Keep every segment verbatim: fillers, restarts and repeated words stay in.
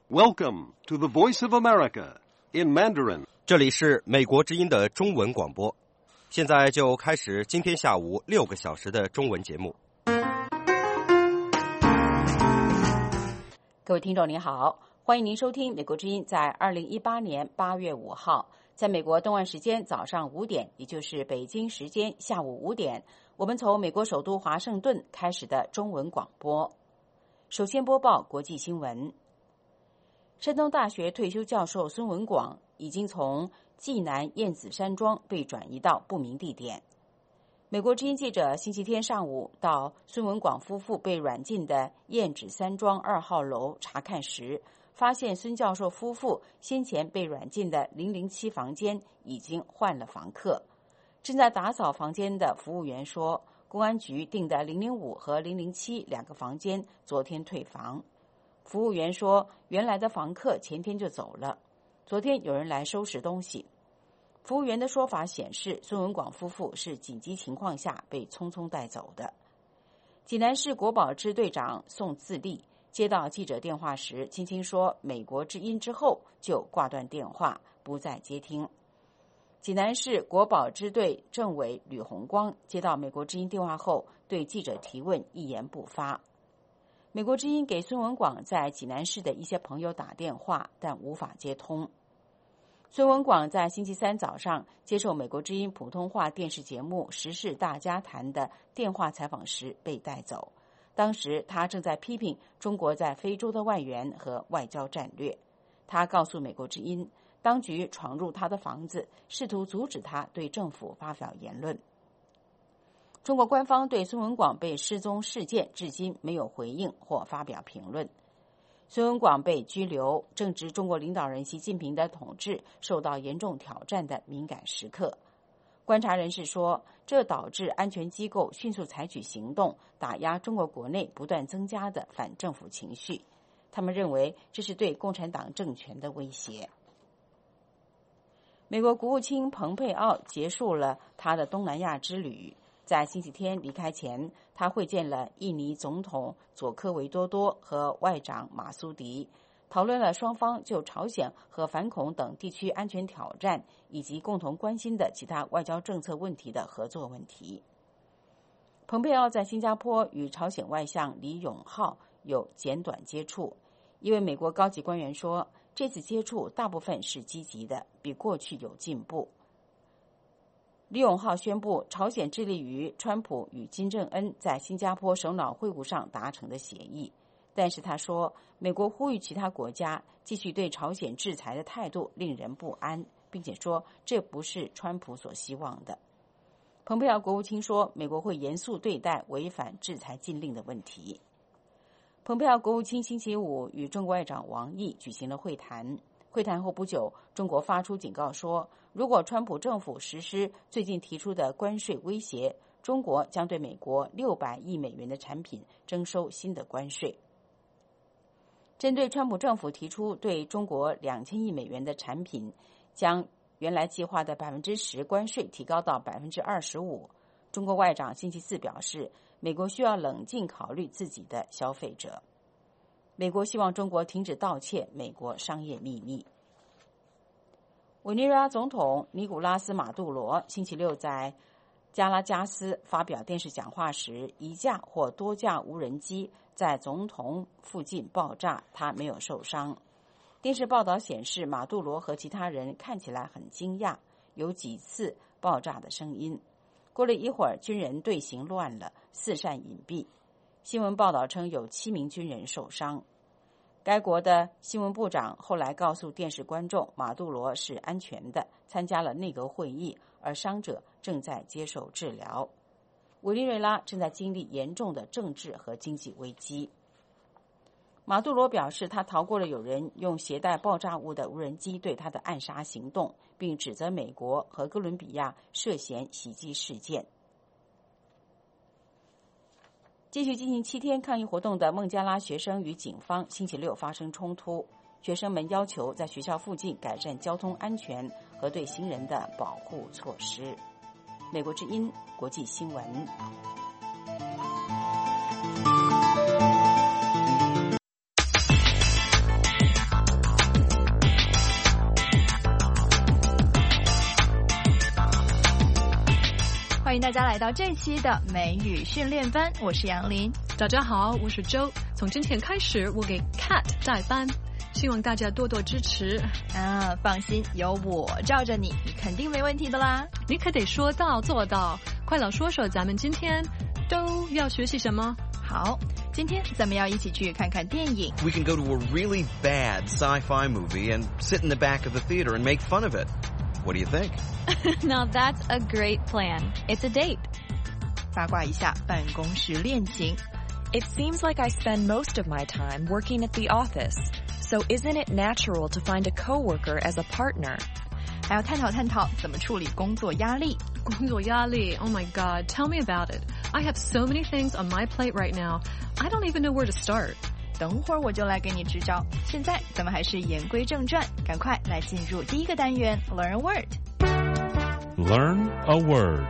Welcome to the Voice of America in Mandarin. 这里是美国之音的中文广播，现在就开始今天下午六个小时的中文节目。 各位听众您好，欢迎您收听美国之音在二零一八年八月五号，在美国东岸时间早上五点，也就是北京时间下午五点，我们从美国首都华盛顿开始的中文广播。首先播报国际新闻。山东大学退休教授孙文广已经从济南燕子山庄被转移到不明地点。美国之音记者星期天上午到孙文广夫妇被软禁的燕子山庄二号楼查看时，发现孙教授夫妇先前被软禁的零零七房间已经换了房客。正在打扫房间的服务员说，公安局订的零零五和零零七两个房间昨天退房。服务员说，原来的房客前天就走了，昨天有人来收拾东西。服务员的说法显示，孙文广夫妇是紧急情况下被匆匆带走的。济南市国保支队长宋自立接到记者电话时，轻轻说美国之音之后就挂断电话，不再接听。济南市国保支队政委吕红光接到美国之音电话后，对记者提问一言不发。美国之音给孙文广在济南市的一些朋友打电话，但无法接通。孙文广在星期三早上接受美国之音普通话电视节目《时事大家谈》的电话采访时被带走，当时他正在批评中国在非洲的外援和外交战略。他告诉美国之音，当局闯入他的房子，试图阻止他对政府发表言论。中国官方对孙文广被失踪事件至今没有回应或发表评论。孙文广被拘留，正值中国领导人习近平的统治受到严重挑战的敏感时刻。观察人士说，这导致安全机构迅速采取行动，打压中国国内不断增加的反政府情绪。他们认为这是对共产党政权的威胁。美国国务卿蓬佩奥结束了他的东南亚之旅。在星期天离开前，他会见了印尼总统佐科维多多和外长马苏迪，讨论了双方就朝鲜和反恐等地区安全挑战以及共同关心的其他外交政策问题的合作问题。蓬佩奥在新加坡与朝鲜外相李永浩有简短接触，一位美国高级官员说，这次接触大部分是积极的，比过去有进步。李永浩宣布，朝鲜致力于川普与金正恩在新加坡首脑会晤上达成的协议，但是他说，美国呼吁其他国家继续对朝鲜制裁的态度令人不安，并且说这不是川普所希望的。蓬佩奥国务卿说，美国会严肃对待违反制裁禁令的问题。蓬佩奥国务卿星期五与中国外长王毅举行了会谈。会谈后不久，中国发出警告说，如果川普政府实施最近提出的关税威胁，中国将对美国六百亿美元的产品征收新的关税。针对川普政府提出对中国两千亿美元的产品将原来计划的百分之十关税提高到百分之二十五，中国外长星期四表示，美国需要冷静考虑自己的消费者。美国希望中国停止盗窃美国商业秘密。委内瑞拉总统尼古拉斯·马杜罗星期六在加拉加斯发表电视讲话时，一架或多架无人机在总统附近爆炸，他没有受伤。电视报道显示，马杜罗和其他人看起来很惊讶，有几次爆炸的声音。过了一会儿，军人队形乱了，四散隐蔽。新闻报道称有七名军人受伤。该国的新闻部长后来告诉电视观众，马杜罗是安全的，参加了内阁会议，而伤者正在接受治疗。委内瑞拉正在经历严重的政治和经济危机。马杜罗表示，他逃过了有人用携带爆炸物的无人机对他的暗杀行动，并指责美国和哥伦比亚涉嫌袭击事件。继续进行七天抗议活动的孟加拉学生与警方星期六发生冲突，学生们要求在学校附近改善交通安全和对行人的保护措施。美国之音国际新闻。 迎大家来到这期的美语训练班，我是杨林。 大家好，我是周。从今天开始，我给 Cat 代班，希望大家多多支持。 啊，放心，有我罩着你，你肯定没问题的啦。 你可得说到做到。快老说说咱们今天都要学习什么？ 好，今天咱们要一起去看看电影。 We can go to a really bad sci-fi movie and sit in the back of the theater and make fun of it. What do you think? Now that's a great plan. It's a date. 八卦一下办公室恋情。 It seems like I spend most of my time working at the office, so isn't it natural to find a coworker as a partner? 还要探讨探讨怎么处理工作压力。 工作压力 Oh my God, tell me about it. I have so many things on my plate right now. I don't even know where to start. 等会儿我就来给你支招。现在咱们还是言归正传，赶快来进入第一个单元 Learn a Word. Learn a word.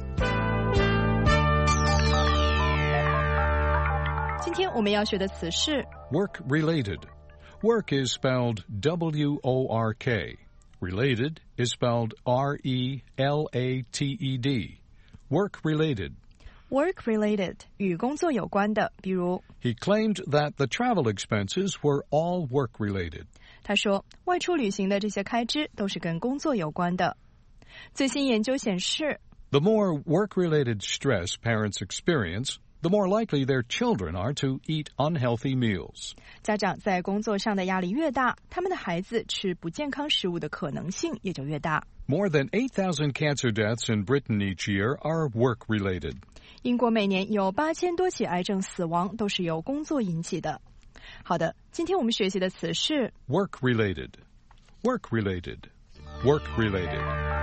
今天我们要学的词是 Work-related. Work is spelled W O R K. Related is spelled R E L A T E D. Work-related. Work-related 与工作有关的，比如 He claimed that the travel expenses were all work-related. 他说外出旅行的这些开支都是跟工作有关的。最新研究显示 The more work-related stress parents experience, the more likely their children are to eat unhealthy meals. 家长在工作上的压力越大，他们的孩子吃不健康食物的可能性也就越大。 More than eight thousand cancer deaths in Britain each year are work-related. 英国每年有八千多起癌症死亡都是由工作引起的。好的，今天我们学习的词是 Work-related. Work-related. Work-related.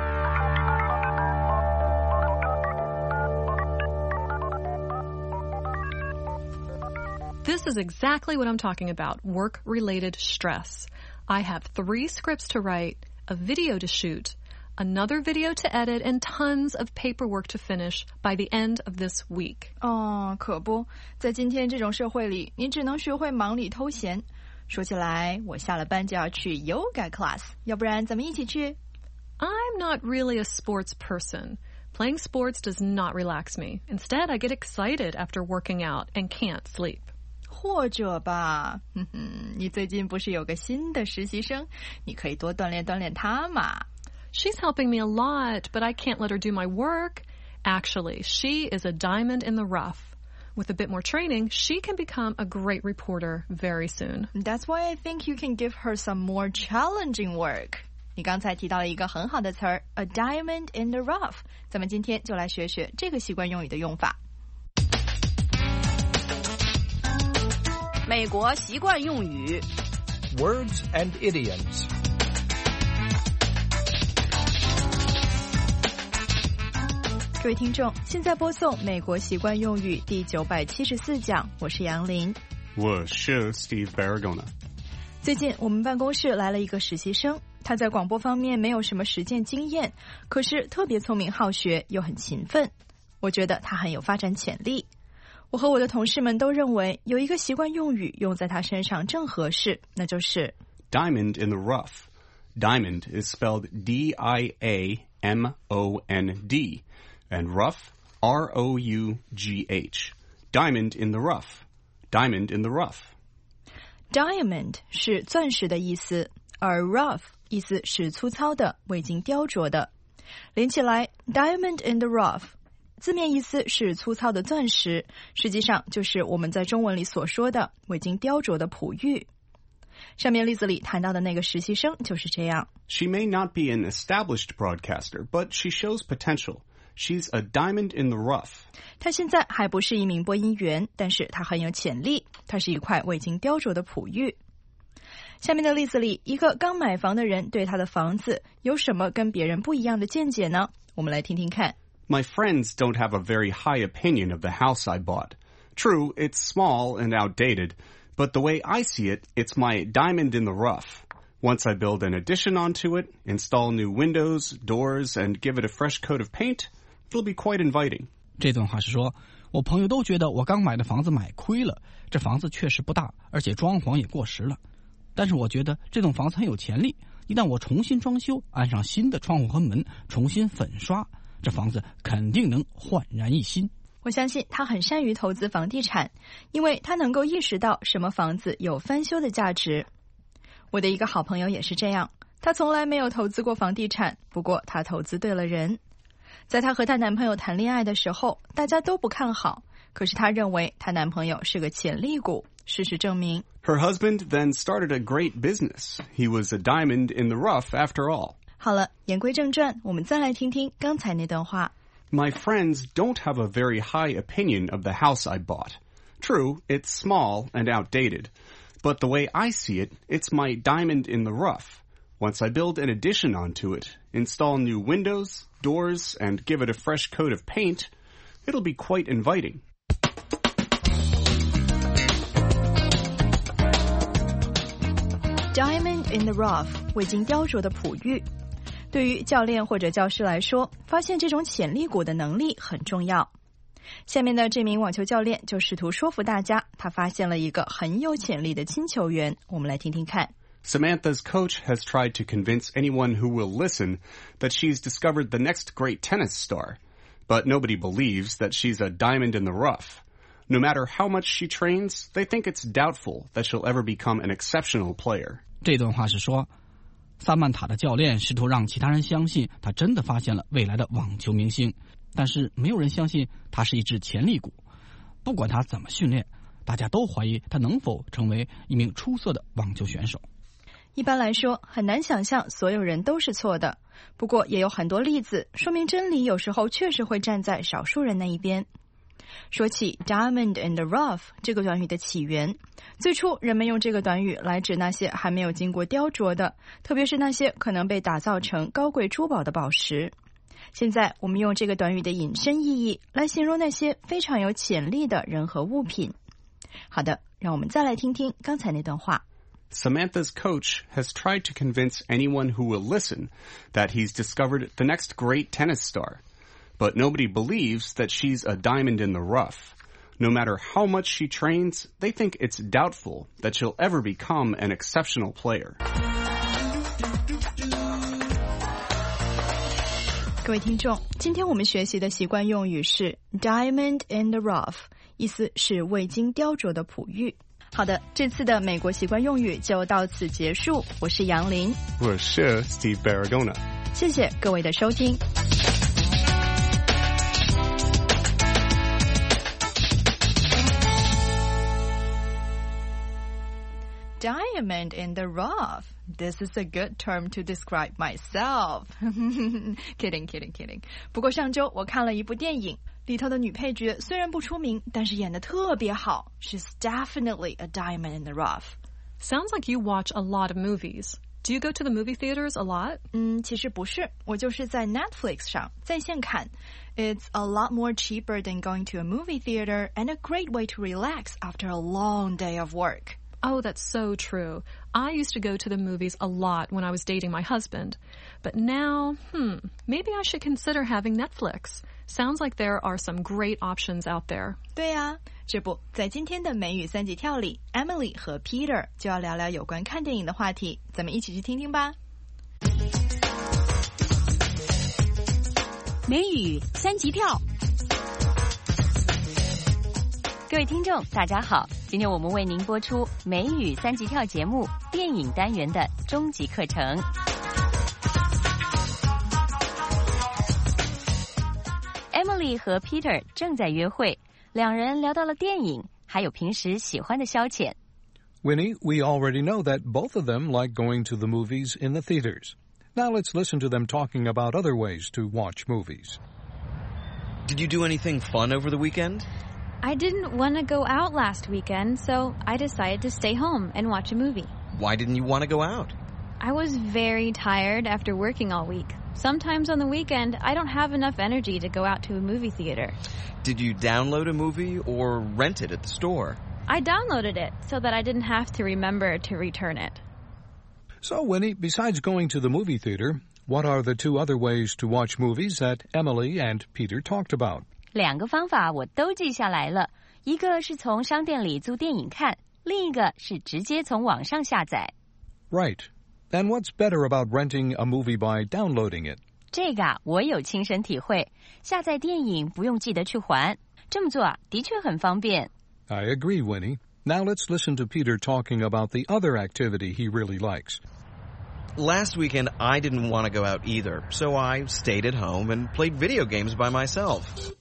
This is exactly what I'm talking about, work-related stress. I have three scripts to write, a video to shoot, another video to edit, and tons of paperwork to finish by the end of this week. 哦，可不，在今天这种社会里，你只能学会忙里偷闲。说起来，我下了班就要去 yoga class， 要不然咱们一起去？ I'm not really a sports person. Playing sports does not relax me. Instead, I get excited after working out and can't sleep. 或者吧，哼哼，你最近不是有个新的实习生，你可以多锻炼锻炼他嘛。 She's helping me a lot, but I can't let her do my work. Actually, she is a diamond in the rough. With a bit more training, she can become a great reporter very soon. That's why I think you can give her some more challenging work. 你刚才提到了一个很好的词儿 ，a diamond in the rough。咱们今天就来学学这个习惯用语的用法。 美国习惯用语 Words and idioms. 各位听众，现在播送美国习惯用语第九百七十四讲，我是杨林， 我是 Steve Baragona。 最近我们办公室来了一个实习生，他在广播方面没有什么实践经验，可是特别聪明好学，又很勤奋。我觉得他很有发展潜力。我和我的同事们都认为有一个习惯用语用在他身上正合适，那就是 Diamond in the rough. Diamond is spelled D I A M O N D, and rough, R O U G H. Diamond in the rough. Diamond in the rough. Diamond 是钻石的意思，而 rough 意思是粗糙的、未经雕琢的。连起来 Diamond in the rough字面意思是粗糙的钻石，实际上就是我们在中文里所说的未经雕琢的璞玉。上面例子里谈到的那个实习生就是这样。 She may not be an established broadcaster, but she shows potential. She's a diamond in the rough. 她现在还不是一名播音员，但是她很有潜力。她是一块未经雕琢的璞玉。下面的例子里，一个刚买房的人对他的房子有什么跟别人不一样的见解呢？我们来听听看。 My friends don't have a very high opinion of the house I bought. True, it's small and outdated, but the way I see it, it's my diamond in the rough. Once I build an addition onto it, install new windows, doors, and give it a fresh coat of paint, it'll be quite inviting. 这段话是说，我朋友都觉得我刚买的房子买亏了，这房子确实不大，而且装潢也过时了。但是我觉得这栋房子很有潜力，一旦我重新装修，安上新的窗户和门，重新粉刷， 这房子肯定能焕然一新。 我相信他很善于投资房地产，因为他能够意识到什么房子有翻修的价值。我的一个好朋友也是这样，他从来没有投资过房地产，不过他投资对了人。在她和她男朋友谈恋爱的时候，大家都不看好，可是她认为她男朋友是个潜力股。事实证明 Her husband then started a great business. He was a diamond in the rough after all. 好了，言归正传，我们再来听听刚才那段话。 My friends don't have a very high opinion of the house I bought. True, it's small and outdated, but the way I see it, it's my diamond in the rough. Once I build an addition onto it, install new windows, doors, and give it a fresh coat of paint, it'll be quite inviting. Diamond in the rough， 未经雕琢的璞玉。对于教练或者教师来说，发现这种潜力股的能力很重要。下面的这名网球教练就试图说服大家，他发现了一个很有潜力的新球员。我们来听听看。 Samantha's coach has tried to convince anyone who will listen that she's discovered the next great tennis star, but nobody believes that she's a diamond in the rough. No matter how much she trains, they think it's doubtful that she'll ever become an exceptional player. 这段话是说，萨曼塔的教练试图让其他人相信他真的发现了未来的网球明星，但是没有人相信他是一只潜力股。不管他怎么训练，大家都怀疑他能否成为一名出色的网球选手。 一般来说，很难想象所有人都是错的，不过也有很多例子说明真理有时候确实会站在少数人那一边。说起 diamond in the rough 这个短语的起源，最初人们用这个短语来指那些还没有经过雕琢的，特别是那些可能被打造成高贵珠宝的宝石。现在我们用这个短语的引申意义来形容那些非常有潜力的人和物品。好的，让我们再来听听刚才那段话。 Samantha's coach has tried to convince anyone who will listen that he's discovered the next great tennis star, but nobody believes that she's a diamond in the rough. No matter how much she trains, they think it's doubtful that she'll ever become an exceptional player. 各位听众，今天我们学习的习惯用语是 diamond in the rough， 意思是未经雕琢的璞玉。好的，这次的美国习惯用语就到此结束。我是杨林， 我是 Steve Baragona。 谢谢各位的收听。Diamond in the rough. This is a good term to describe myself. Kidding, kidding, kidding. 不过上周我看了一部电影，里头的女配角虽然不出名，但是演得特别好。She's definitely a diamond in the rough. Sounds like you watch a lot of movies. Do you go to the movie theaters a lot? 嗯，其实不是，我就是在 Netflix 上在线看。It's a lot more cheaper than going to a movie theater and a great way to relax after a long day of work. Oh, that's so true. I used to go to the movies a lot when I was dating my husband. But now, hmm, maybe I should consider having Netflix. Sounds like there are some great options out there. 对啊，这不，在今天的美语三级跳里 ，Emily 和 Peter 就要聊聊有关看电影的话题，咱们一起去听听吧。 美语三级跳。各位听众大家好，今天我们为您播出美语三级跳节目电影单元的终极课程。Emily 和 Peter 正在约会，两人聊到了电影，还有平时喜欢的消遣。 Winnie, we already know that both of them like going to the movies in the theaters. Now let's listen to them talking about other ways to watch movies. Did you do anything fun over the weekend? I didn't want to go out last weekend, so I decided to stay home and watch a movie. Why didn't you want to go out? I was very tired after working all week. Sometimes on the weekend, I don't have enough energy to go out to a movie theater. Did you download a movie or rent it at the store? I downloaded it so that I didn't have to remember to return it. So, Winnie, besides going to the movie theater, what are the two other ways to watch movies that Emily and Peter talked about? 两个方法我都记下来了，一个是从商店里租电影看，另一个是直接从网上下载。 Right. And what's better about renting a movie by downloading it? 这个啊，我有亲身体会。下载电影不用记得去还，这么做啊，的确很方便。 I agree, Winnie. Now let's listen to Peter talking about the other activity he really likes. Last weekend, I didn't want to go out either, so I stayed at home and played video games by myself.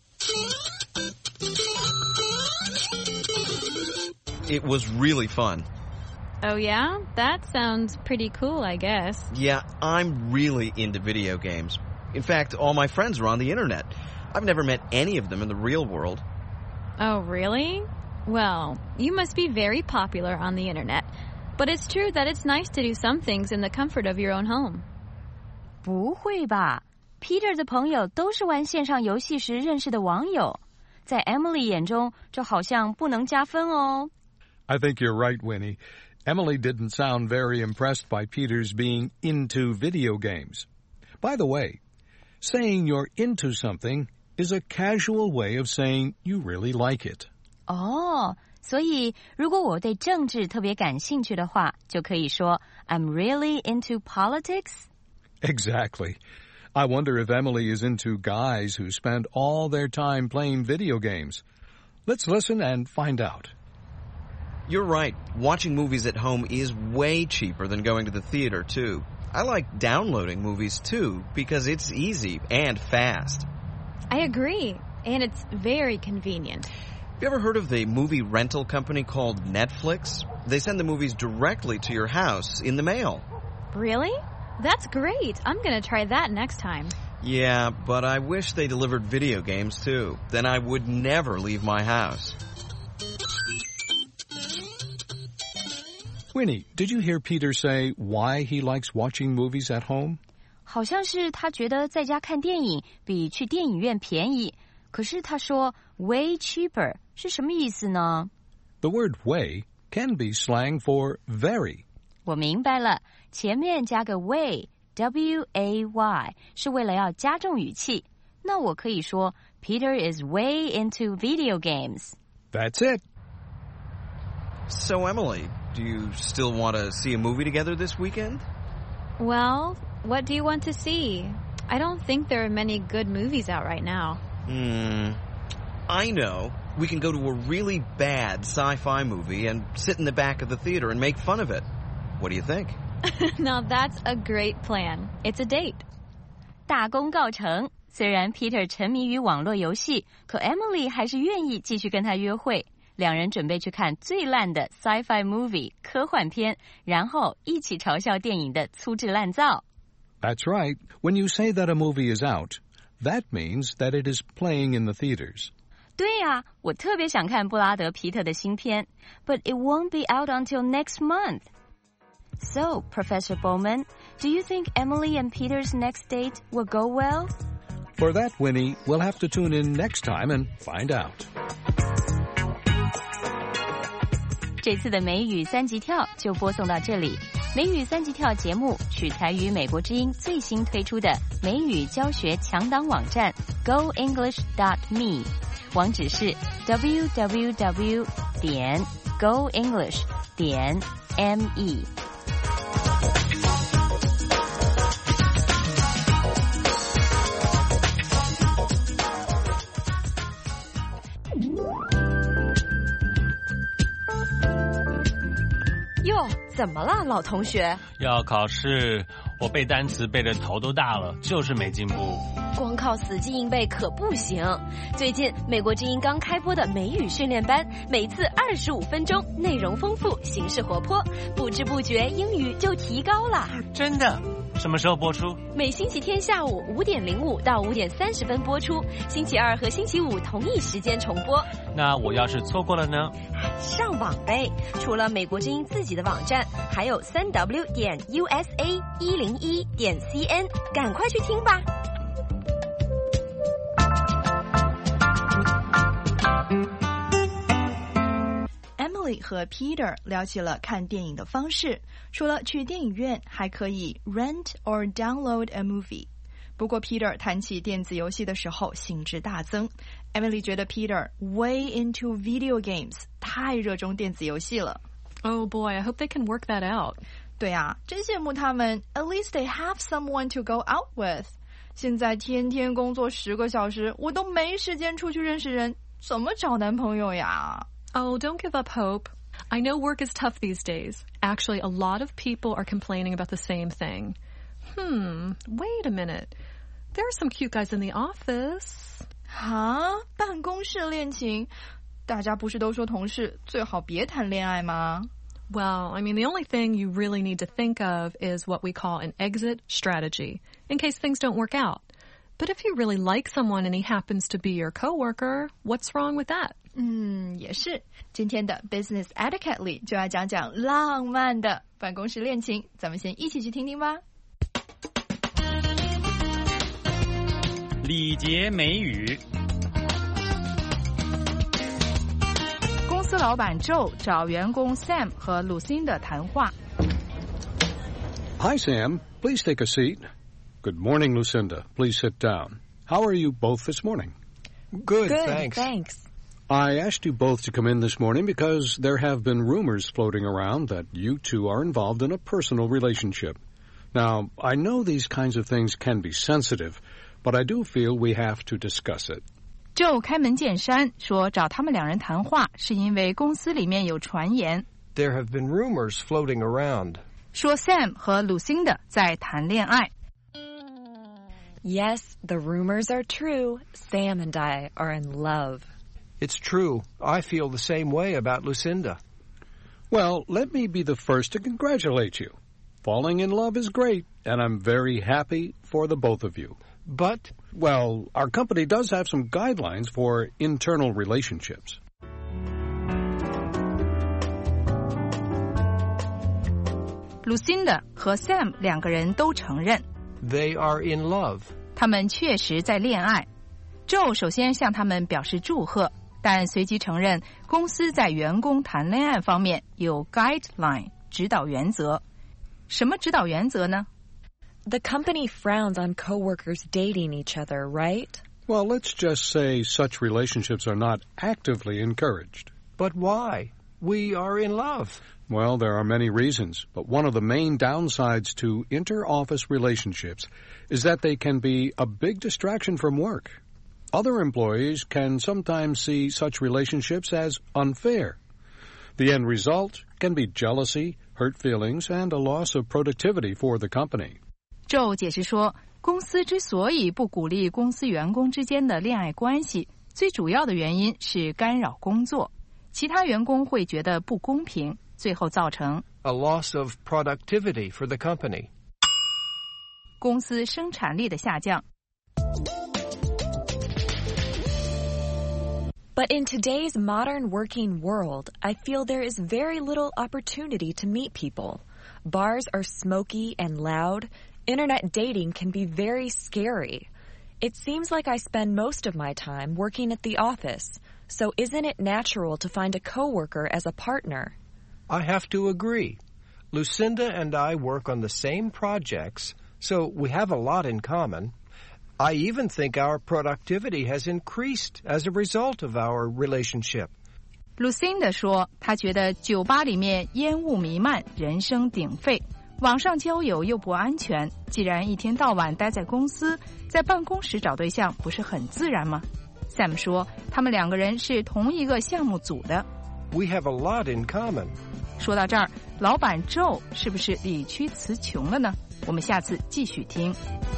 It was really fun. Oh, yeah? That sounds pretty cool, I guess. Yeah, I'm really into video games. In fact, all my friends are on the internet. I've never met any of them in the real world. Oh, really? Well, you must be very popular on the internet. But it's true that it's nice to do some things in the comfort of your own home. 不会吧 Peter 的朋友都是玩线上游戏时认识的网友。在 Emily 眼中，这好像不能加分哦。 I think you're right, Winnie. Emily didn't sound very impressed by Peter's being into video games. By the way, saying you're into something is a casual way of saying you really like it. 哦，所以如果我对政治特别感兴趣的话，就可以说 I'm really into politics. Exactly. I wonder if Emily is into guys who spend all their time playing video games. Let's listen and find out. You're right. Watching movies at home is way cheaper than going to the theater, too. I like downloading movies, too, because it's easy and fast. I agree. And it's very convenient. Have you ever heard of the movie rental company called Netflix? They send the movies directly to your house in the mail. Really? That's great. I'm going to try that next time. Yeah, but I wish they delivered video games, too. Then I would never leave my house. Winnie, did you hear Peter say why he likes watching movies at home? 好像是他觉得在家看电影比去电影院便宜。可是他说 way cheaper 是什么意思呢？ The word way can be slang for very. 我明白了，前面加个 way, W A Y 是为了要加重语气。那我可以说 Peter is way into video games. That's it. So, Emily, do you still want to see a movie together this weekend? Well, what do you want to see? I don't think there are many good movies out right now. Hmm. I know. We can go to a really bad sci-fi movie and sit in the back of the theater and make fun of it. What do you think? Now that's a great plan. It's a date. 大功告成。虽然 Peter 沉迷于网络游戏，可 Emily 还是愿意继续跟他约会。两人准备去看最烂的 sci-fi movie 科幻片，然后一起嘲笑电影的粗制滥造。 That's right. When you say that a movie is out, that means that it is playing in the theaters. 对呀，我特别想看布拉德·皮特的新片 ，but it won't be out until next month. So, Professor Bowman, do you think Emily and Peter's next date will go well? For that, Winnie, we'll have to tune in next time and find out. 这次的美语三级跳就播送到这里。美语三级跳节目取材于美国之音最新推出的美语教学强档网站 go english dot me， 网址是 w w w 点 go english 点 me。 哟，怎么了，老同学？ 要考试，我背单词背得头都大了，就是没进步。 光靠死记硬背可不行。最近美国之音刚开播的美语训练班，每次二十五分钟，内容丰富，形式活泼，不知不觉英语就提高了。 真的？什么时候播出？ 每星期天下午五点零五到五点三十分播出，星期二和星期五同一时间重播。 那我要是错过了呢？ 上网呗！除了美国之音自己的网站，还有三 w 点 u s a 一零一点 c n， 赶快去听吧。 Emily 和 Peter 聊起了看电影的方式，除了去电影院，还可以 rent or download a movie。不过 Peter 谈起电子游戏的时候兴致大增。Emily 觉得 Peter way into video games， 太热衷电子游戏了。 Oh boy, I hope they can work that out. 对啊，真羡慕他们。At least they have someone to go out with. 现在天天工作十个小时，我都没时间出去认识人，怎么找男朋友呀？ Oh, don't give up hope. I know work is tough these days. Actually, a lot of people are complaining about the same thing. Hmm, wait a minute. There are some cute guys in the office. 啊，办公室恋情？大家不是都说同事最好别谈恋爱吗？ Well, I mean, the only thing you really need to think of is what we call an exit strategy, in case things don't work out. But if you really like someone and he happens to be your coworker, what's wrong with that? 嗯，也是。今天的 Business Etiquette 里就要讲讲浪漫的办公室恋情，咱们先一起去听听吧。 礼节美语。 公司老板 Joe 找员工 Sam 和 Lucinda 谈话。 Hi, Sam. Please take a seat. Good morning, Lucinda. Please sit down. How are you both this morning? Good, Good thanks. thanks. I asked you both to come in this morning because there have been rumors floating around that you two are involved in a personal relationship. Now, I know these kinds of things can be sensitive, but I do feel we have to discuss it. Joe 开门见山说找他们两人谈话是因为公司里面有传言， There have been rumors floating around. 说 Sam 和 Lucinda 在谈恋爱。 Yes, the rumors are true. Sam and I are in love. It's true. I feel the same way about Lucinda. Well, let me be the first to congratulate you. Falling in love is great, and I'm very happy for the both of you. But, well, our company does have some guidelines for internal relationships. Lucinda 和 Sam 两个人都承认 they are in love. 他们确实在恋爱。 Joe 首先向他们表示祝贺，但随即承认公司在员工谈恋爱方面有 guideline 指导原则。什么指导原则呢？ The company frowns on coworkers dating each other, right? Well, let's just say such relationships are not actively encouraged. But why? We are in love. Well, there are many reasons, but one of the main downsides to inter-office relationships is that they can be a big distraction from work. Other employees can sometimes see such relationships as unfair. The end result can be jealousy, hurt feelings, and a loss of productivity for the company. Joe 解释说，公司之所以不鼓励公司员工之间的恋爱关系，最主要的原因是干扰工作，其他员工会觉得不公平，最后造成 a loss of productivity for the company. 公司生产力的下降。 But in today's modern working world, I feel there is very little opportunity to meet people. Bars are smoky and loud. Internet dating can be very scary. It seems like I spend most of my time working at the office, so isn't it natural to find a coworker as a partner? I have to agree. Lucinda and I work on the same projects, so we have a lot in common. I even think our productivity has increased as a result of our relationship. Lucinda 说，她觉得酒吧里面烟雾弥漫，人声鼎沸，网上交友又不安全。既然一天到晚待在公司，在办公室找对象不是很自然吗？ Sam 说，他们两个人是同一个项目组的。 We have a lot in common. 说到这儿，老板 Joe 是不是理屈词穷了呢？我们下次继续听。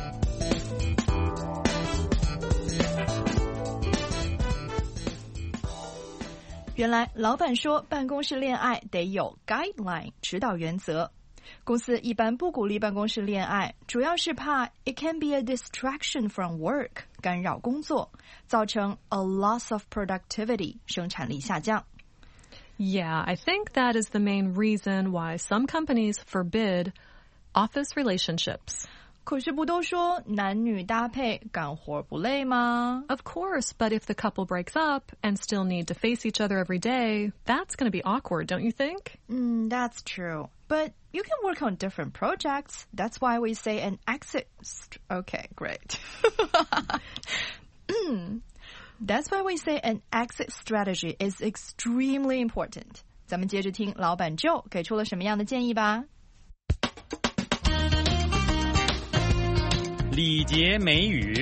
原来老板说办公室恋爱得有 guideline 指导原则。公司一般不鼓励办公室恋爱，主要是怕 it can be a distraction from work 干扰工作，造成 a loss of productivity 生产力下降。 Yeah, I think that is the main reason why some companies forbid office relationships. 可是不都说男女搭配干活不累吗？ Of course, but if the couple breaks up and still need to face each other every day, that's going to be awkward, don't you think? Mm, that's true. But you can work on different projects. That's why we say an exit... St- okay, great. That's why we say an exit strategy is extremely important. 咱们接着听老板 Joe 给出了什么样的建议吧。 礼节美语。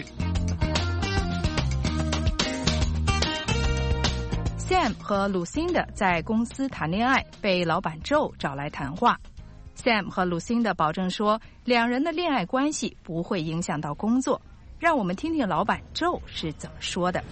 Sam 和 Lucinda 在公司谈恋爱，被老板 Joe 找来谈话。Sam 和 Lucinda 保证说，两人的恋爱关系不会影响到工作。让我们听听老板 Joe 是怎么说的。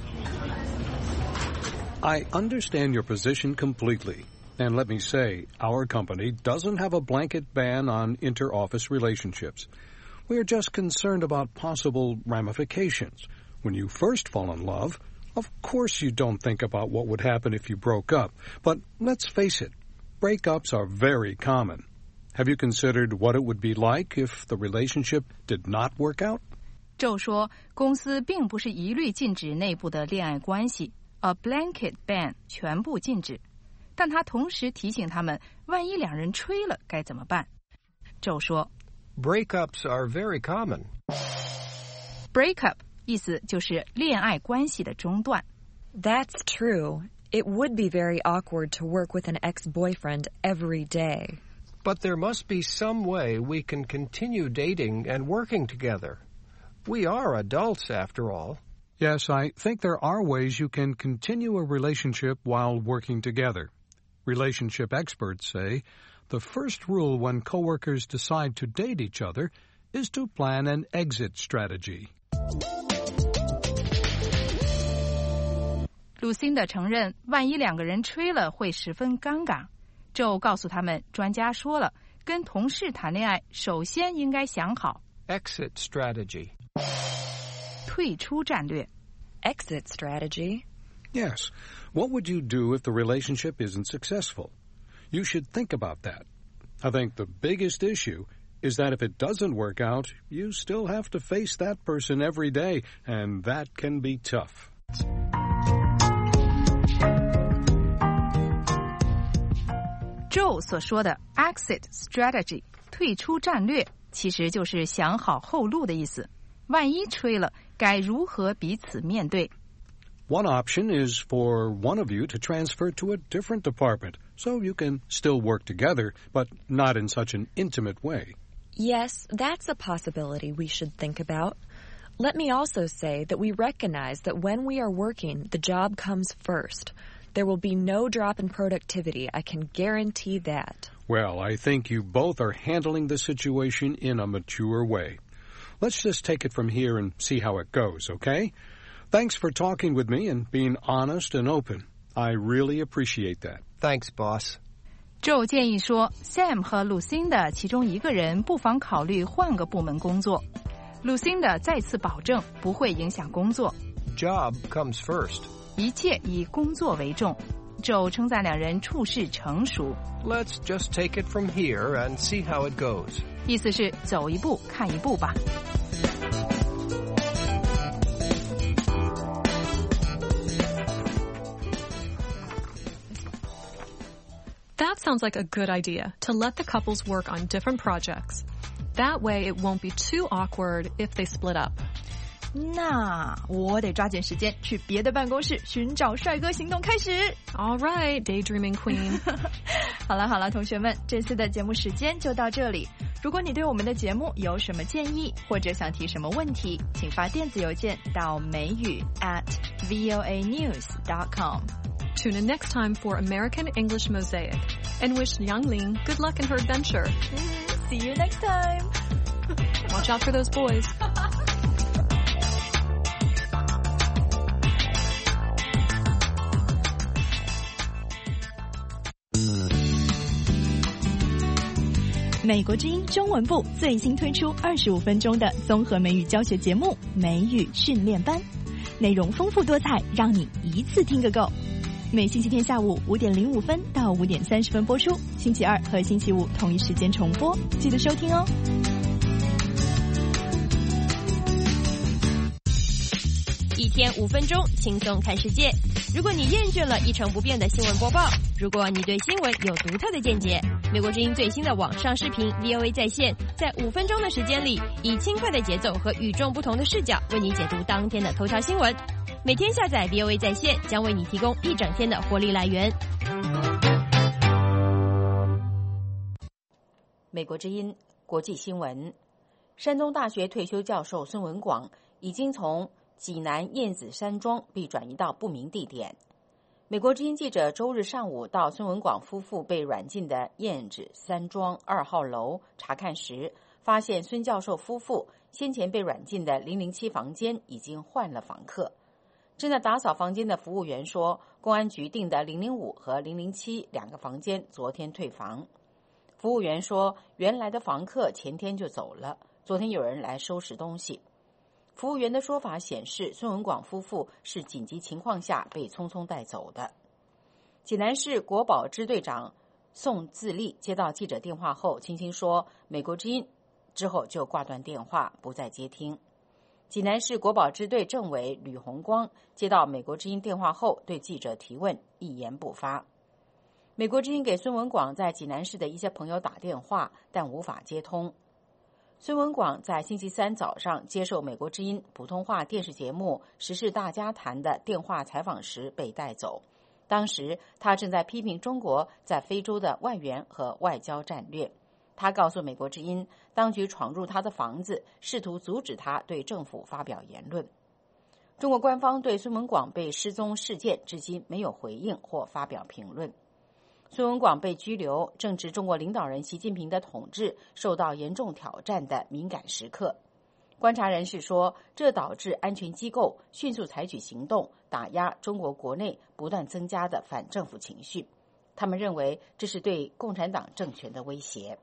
I understand your position completely. And let me say, our company doesn't have a blanket ban on inter-office relationships. We are just concerned about possible ramifications. When you first fall in love, of course you don't think about what would happen if you broke up. But let's face it, breakups are very common. Have you considered what it would be like if the relationship did not work out? Joe 说，公司并不是一律禁止内部的恋爱关系 ，a blanket ban 全部禁止。但他同时提醒他们，万一两人吹了该怎么办？Joe 说 ，Breakups are very common. Breakup 意思就是恋爱关系的中断。 That's true. It would be very awkward to work with an ex-boyfriend every day. But there must be some way we can continue dating and working together. We are adults, after all. Yes, I think there are ways you can continue a relationship while working together. Relationship experts say the first rule when coworkers decide to date each other is to plan an exit strategy. Lucinda 承认，万一两个人吹了会十分尴尬。Joe 告诉他们，专家说了，跟同事谈恋爱，首先应该想好 exit strategy. 退出战略 exit strategy. Yes. What would you do if the relationship isn't successful? You should think about that. I think the biggest issue is that if it doesn't work out, you still have to face that person every day, and that can be tough. Joe 所说的 exit strategy 退出战略，其实就是想好后路的意思。万一吹了，该如何彼此面对？ One option is for one of you to transfer to a different department, so you can still work together, but not in such an intimate way. Yes, that's a possibility we should think about. Let me also say that we recognize that when we are working, the job comes first. There will be no drop in productivity. I can guarantee that. Well, I think you both are handling the situation in a mature way. Let's just take it from here and see how it goes, okay? Thanks for talking with me and being honest and open. I really appreciate that. Thanks, boss. Joe 建议说 ，Sam 和 Lucinda 其中一个人不妨考虑换个部门工作。Lucinda 再次保证不会影响工作。 Job comes first. 一切以工作为重。Joe 称赞两人处事成熟。 Let's just take it from here and see how it goes. 意思是走一步看一步吧。 That sounds like a good idea, to let the couples work on different projects. That way it won't be too awkward if they split up. 那我得抓紧时间去别的办公室寻找帅哥行动开始。 All right, daydreaming queen. 好了好了，同学们，这次的节目时间就到这里。如果你对我们的节目有什么建议，或者想提什么问题，请发电子邮件到美语 at voa news dot com. Tune in next time for American English Mosaic, and wish Yang Ling good luck in her adventure. See you next time. Watch out for those boys. 美国之音中文部最新推出二十五分钟的综合美语教学节目《美语训练班》，内容丰富多彩，让你一次听个够。每星期天下午五点零五分到五点三十分播出，星期二和星期五同一时间重播，记得收听哦。 一天五分钟，轻松看世界。如果你厌倦了一成不变的新闻播报，如果你对新闻有独特的见解，美国之音最新的网上视频 V O A 在线，在五分钟的时间里，以轻快的节奏和与众不同的视角，为你解读当天的头条新闻。每天下载 V O A 在线，将为你提供一整天的活力来源。 美国之音国际新闻。 山东大学退休教授孙文广已经从济南燕子山庄被转移到不明地点。美国之音记者周日上午到孙文广夫妇被软禁的燕子山庄二号楼查看时，发现孙教授夫妇先前被软禁的零零七房间已经换了房客。正在打扫房间的服务员说，公安局定的零零五和零零七两个房间昨天退房。服务员说，原来的房客前天就走了，昨天有人来收拾东西。服务员的说法显示，孙文广夫妇是紧急情况下被匆匆带走的。济南市国保支队长宋自立接到记者电话后轻轻说美国之音，之后就挂断电话，不再接听。济南市国保支队政委吕红光接到美国之音电话后对记者提问，一言不发。美国之音给孙文广在济南市的一些朋友打电话，但无法接通。孙文广在星期三早上接受美国之音普通话电视节目《时事大家谈》的电话采访时被带走。当时他正在批评中国在非洲的外援和外交战略。他告诉美国之音，当局闯入他的房子，试图阻止他对政府发表言论。中国官方对孙文广被失踪事件至今没有回应或发表评论。孙文广被拘留，正值中国领导人习近平的统治受到严重挑战的敏感时刻。观察人士说，这导致安全机构迅速采取行动，打压中国国内不断增加的反政府情绪。他们认为这是对共产党政权的威胁。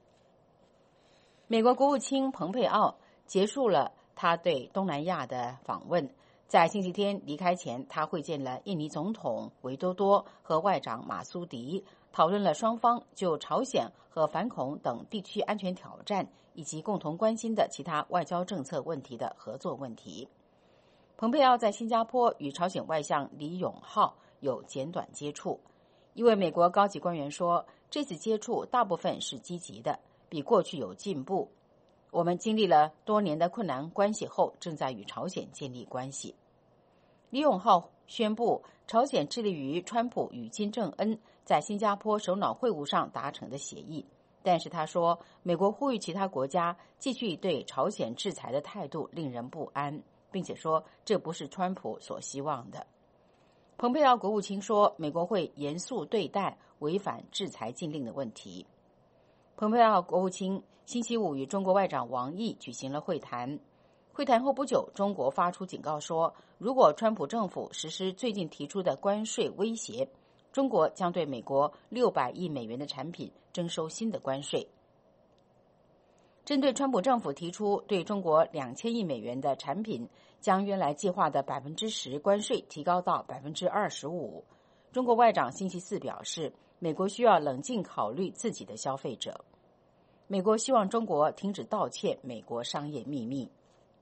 美国国务卿蓬佩奥结束了他对东南亚的访问。在星期天离开前，他会见了印尼总统维多多和外长马苏迪，讨论了双方就朝鲜和反恐等地区安全挑战以及共同关心的其他外交政策问题的合作问题。蓬佩奥在新加坡与朝鲜外相李永浩有简短接触。一位美国高级官员说，这次接触大部分是积极的，比过去有进步。我们经历了多年的困难关系后，正在与朝鲜建立关系。李永浩宣布，朝鲜致力于川普与金正恩在新加坡首脑会晤上达成的协议，但是他说，美国呼吁其他国家继续对朝鲜制裁的态度令人不安，并且说这不是川普所希望的。蓬佩奥国务卿说，美国会严肃对待违反制裁禁令的问题。蓬佩奥国务卿星期五与中国外长王毅举行了会谈。会谈后不久，中国发出警告说，如果川普政府实施最近提出的关税威胁，中国将对美国六百亿美元的产品征收新的关税。针对川普政府提出对中国两千亿美元的产品将原来计划的百分之十关税提高到百分之二十五，中国外长星期四表示，美国需要冷静考虑自己的消费者。美国希望中国停止盗窃美国商业秘密。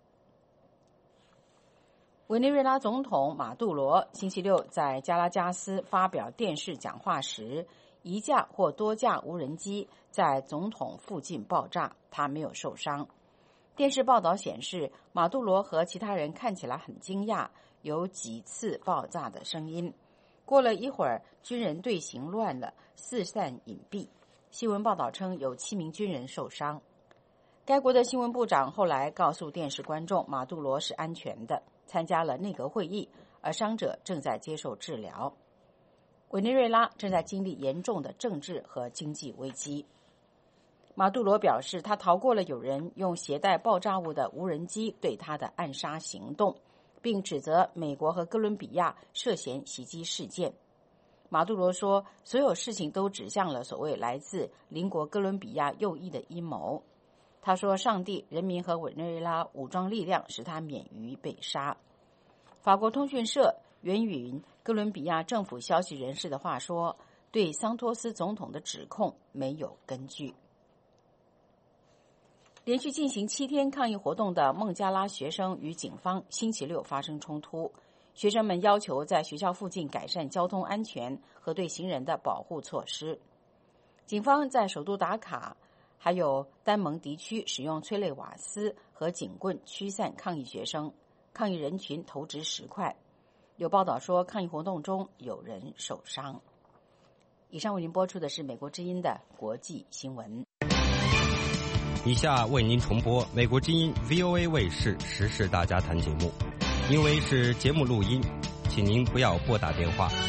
委内瑞拉总统马杜罗星期六在加拉加斯发表电视讲话时，一架或多架无人机在总统附近爆炸，他没有受伤。电视报道显示，马杜罗和其他人看起来很惊讶，有几次爆炸的声音。过了一会儿，军人队形乱了，四散隐蔽。新闻报道称有七名军人受伤。该国的新闻部长后来告诉电视观众，马杜罗是安全的，参加了内阁会议，而伤者正在接受治疗。委内瑞拉正在经历严重的政治和经济危机。马杜罗表示，他逃过了有人用携带爆炸物的无人机对他的暗杀行动，并指责美国和哥伦比亚涉嫌袭击事件。马杜罗说，所有事情都指向了所谓来自邻国哥伦比亚右翼的阴谋。他说，上帝、人民和委内瑞拉武装力量使他免于被杀。法国通讯社援引哥伦比亚政府消息人士的话说，对桑托斯总统的指控没有根据。连续进行七天抗议活动的孟加拉学生与警方星期六发生冲突，学生们要求在学校附近改善交通安全和对行人的保护措施。警方在首都达卡还有丹蒙迪区使用催泪瓦斯和警棍驱散抗议学生，抗议人群投掷石块。有报道说，抗议活动中有人受伤。以上为您播出的是美国之音的国际新闻。 以下为您重播美国之音 V O A 卫视时事大家谈节目，因为是节目录音，请您不要拨打电话。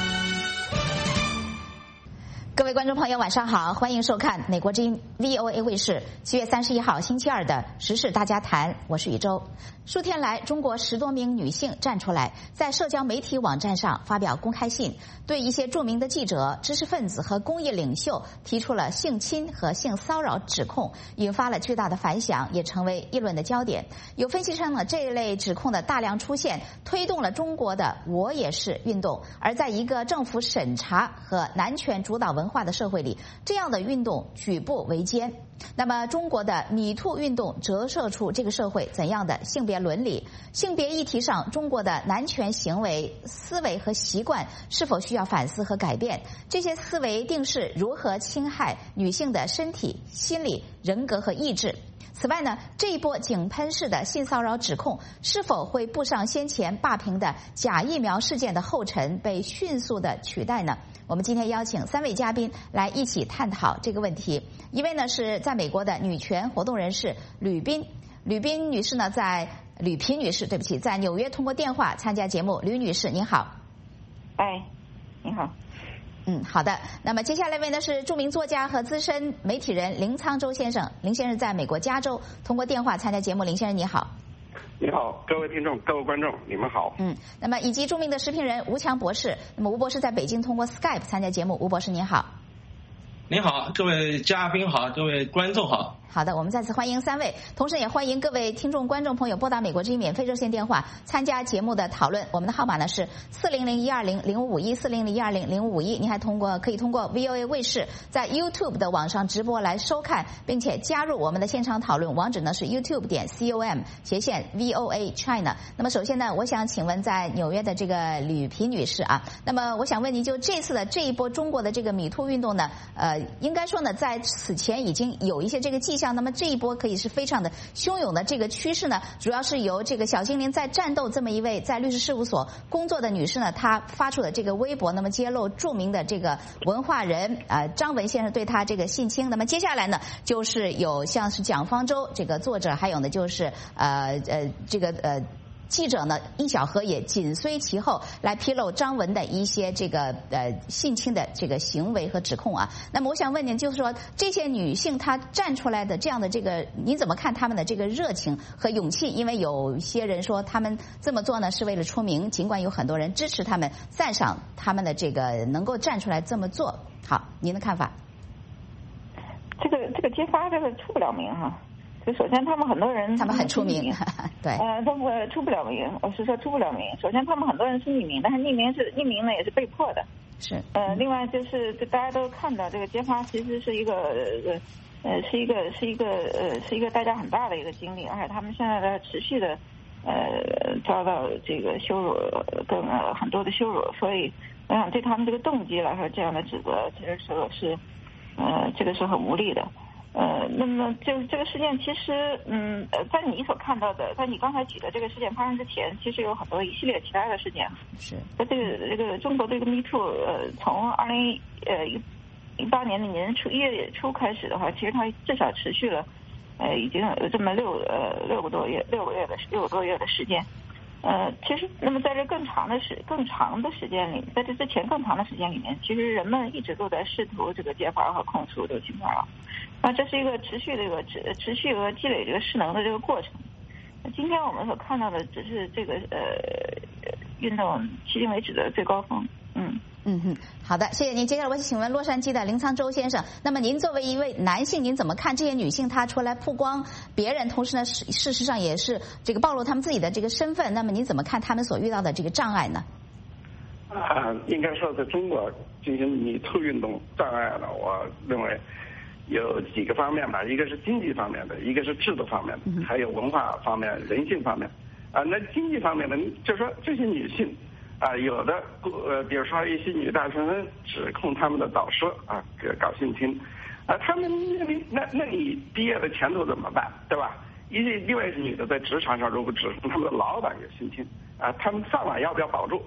各位观众朋友，晚上好，欢迎收看美国之音 V O A 卫视七月三十一号星期二的时事大家谈，我是宇宙。数天来，中国十多名女性站出来，在社交媒体网站上发表公开信，对一些著名的记者、知识分子和公益领袖提出了性侵和性骚扰指控，引发了巨大的反响，也成为议论的焦点。有分析称呢，这一类指控的大量出现，推动了中国的“我也是”运动。而在一个政府审查和男权主导文化的社会里，这样的运动举步维艰。那么，中国的米兔运动折射出这个社会怎样的性别伦理？性别议题上，中国的男权行为、思维和习惯是否需要反思和改变？这些思维定势如何侵害女性的身体、心理、人格和意志？此外呢，这一波井喷式的性骚扰指控是否会步上先前霸屏的假疫苗事件的后尘，被迅速的取代呢？我们今天邀请三位嘉宾来一起探讨这个问题。一位呢是在美国的女权活动人士吕斌，吕斌女士呢在吕萍女士，对不起，在纽约通过电话参加节目。吕女士您好。 哎，你好。 嗯，好的。那么接下来一位呢是著名作家和资深媒体人林沧州先生，林先生在美国加州通过电话参加节目。林先生你好。 你好，各位听众，各位观众，你们好。 嗯，那么以及著名的时评人吴强博士，那么吴博士在北京通过 Skype 参加节目。吴博士您好。 您好，各位嘉宾好，各位观众好。 好的，我们再次欢迎三位，同时也欢迎各位听众、观众朋友拨打美国之音免费热线电话参加节目的讨论。我们的号码呢是四零零一二零零五五一四零零一二零零五五一。您还通过可以通过 V O A 卫视在 YouTube 的网上直播来收看，并且加入我们的现场讨论。网址呢是 YouTube 点 com 斜线 V O A China。那么首先呢，我想请问在纽约的这个吕萍女士啊，那么我想问您，就这次的这一波中国的这个米兔运动呢，呃，应该说呢，在此前已经有一些这个迹象。那么这一波可以是非常的汹涌的这个趋势呢，主要是由这个小精灵在战斗这么一位在律师事务所工作的女士呢，她发出的这个微博，那么揭露著名的这个文化人呃张文先生对她这个性侵。那么接下来呢，就是有像是蒋方舟这个作者，还有呢就是呃呃这个呃。记者呢，殷小河也紧随其后来披露张文的一些这个呃性侵的这个行为和指控啊。那么我想问您，就是说这些女性她站出来的这样的这个，您怎么看她们的这个热情和勇气？因为有些人说她们这么做呢是为了出名，尽管有很多人支持她们、赞赏她们的这个能够站出来这么做。好，您的看法？ 这个这个揭发这个出不了名哈、啊。就首先，他们很多人， 他们很出名，对， 呃，他们出不了名。我是说出不了名。首先，他们很多人是匿名，但是匿名是匿名呢，也是被迫的。 是。 呃，另外就是，就大家都看到这个揭发，其实是一个呃呃，是一个是一个呃是一个代价很大的一个经历，而且他们现在在持续的呃遭到这个羞辱跟呃很多的羞辱，所以我想对他们这个动机来说，这样的指责其实说是呃这个是很无力的。呃，那么就这个事件，其实，嗯，呃，在你所看到的，在你刚才举的这个事件发生之前，其实有很多一系列其他的事件。 是。 在这个这个中国这个 Me Too， 呃，从二零呃一一八年的年初一月初开始的话，其实它至少持续了，呃，已经有这么六呃六个多月六个月的六个多月的时间。呃，其实，那么在这更长的时更长的时间里，在这之前更长的时间里面，其实人们一直都在试图这个揭发和控诉这个性骚扰。那这是一个持续的一个持持续和积累这个势能的这个过程。今天我们所看到的只是这个呃运动迄今为止的最高峰。嗯嗯哼，好的，谢谢您。接下来我请问洛杉矶的林沧州先生，那么您作为一位男性，您怎么看这些女性她出来曝光别人，同时呢事实上也是这个暴露他们自己的这个身份？那么您怎么看他们所遇到的这个障碍呢？ 啊，应该说在中国进行米兔运动障碍呢，我认为有几个方面吧，一个是经济方面的，一个是制度方面的，还有文化方面、人性方面。啊，那经济方面呢，就是说这些女性啊，有的呃，比如说一些女大学生指控他们的导师啊搞性侵，啊，他们那你那那你毕业的前途怎么办，对吧？一另外一个女的在职场上如果指控他们的老板有性侵，啊，他们饭碗要不要保住？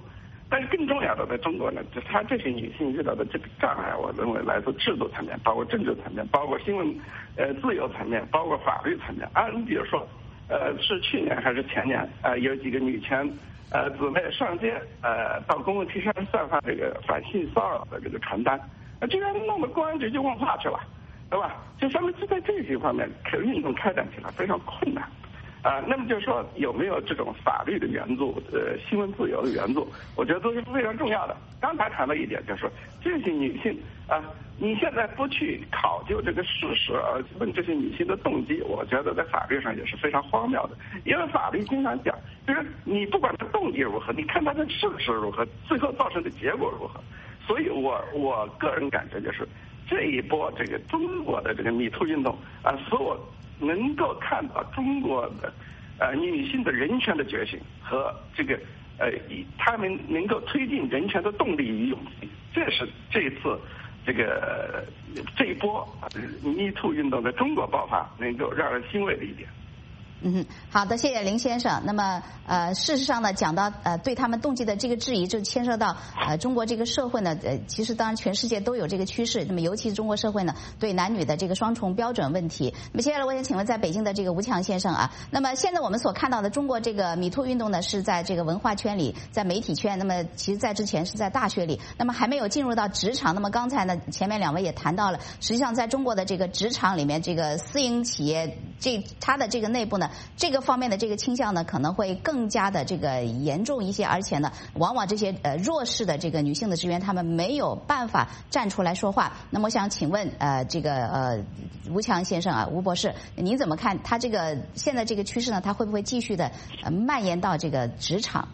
但是更重要的，在中国呢，就她这些女性遇到的这个障碍，我认为来自制度层面，包括政治层面，包括新闻呃自由层面，包括法律层面。啊，你比如说，呃，是去年还是前年，呃，有几个女权呃姊妹上街，呃，到公共汽车散发这个反性骚扰的这个传单，那这样弄得公安局就问话去了，对吧？就说明就在这些方面，可运动开展起来非常困难。啊，那么就是说有没有这种法律的援助，呃，新闻自由的援助，我觉得都是非常重要的。刚才谈到一点，就是说这些女性啊，你现在不去考究这个事实，而问这些女性的动机，我觉得在法律上也是非常荒谬的。因为法律经常讲，就是你不管她动机如何，你看她的事实如何，最后造成的结果如何。所以我我个人感觉就是，这一波这个中国的这个MeToo运动啊，使我能够看到中国的呃女性的人权的觉醒和这个呃他们能够推进人权的动力与勇气，这是这一次这个这一波啊MeToo运动在中国爆发能够让人欣慰的一点。 嗯，好的，谢谢林先生。那么，呃，事实上呢，讲到呃对他们动机的这个质疑，就牵涉到呃中国这个社会呢，呃，其实当然全世界都有这个趋势。那么，尤其是中国社会呢，对男女的这个双重标准问题。那么，接下来我想请问，在北京的这个吴强先生啊，那么现在我们所看到的中国这个MeToo运动呢，是在这个文化圈里，在媒体圈。那么，其实在之前是在大学里，那么还没有进入到职场。那么刚才呢，前面两位也谈到了，实际上在中国的这个职场里面，这个私营企业这它的这个内部呢。这个方面的这个倾向呢，可能会更加的这个严重一些，而且呢，往往这些呃弱势的这个女性的职员，她们没有办法站出来说话。那么，我想请问呃这个呃吴强先生啊，吴博士，您怎么看他这个现在这个趋势呢？它会不会继续的呃蔓延到这个职场？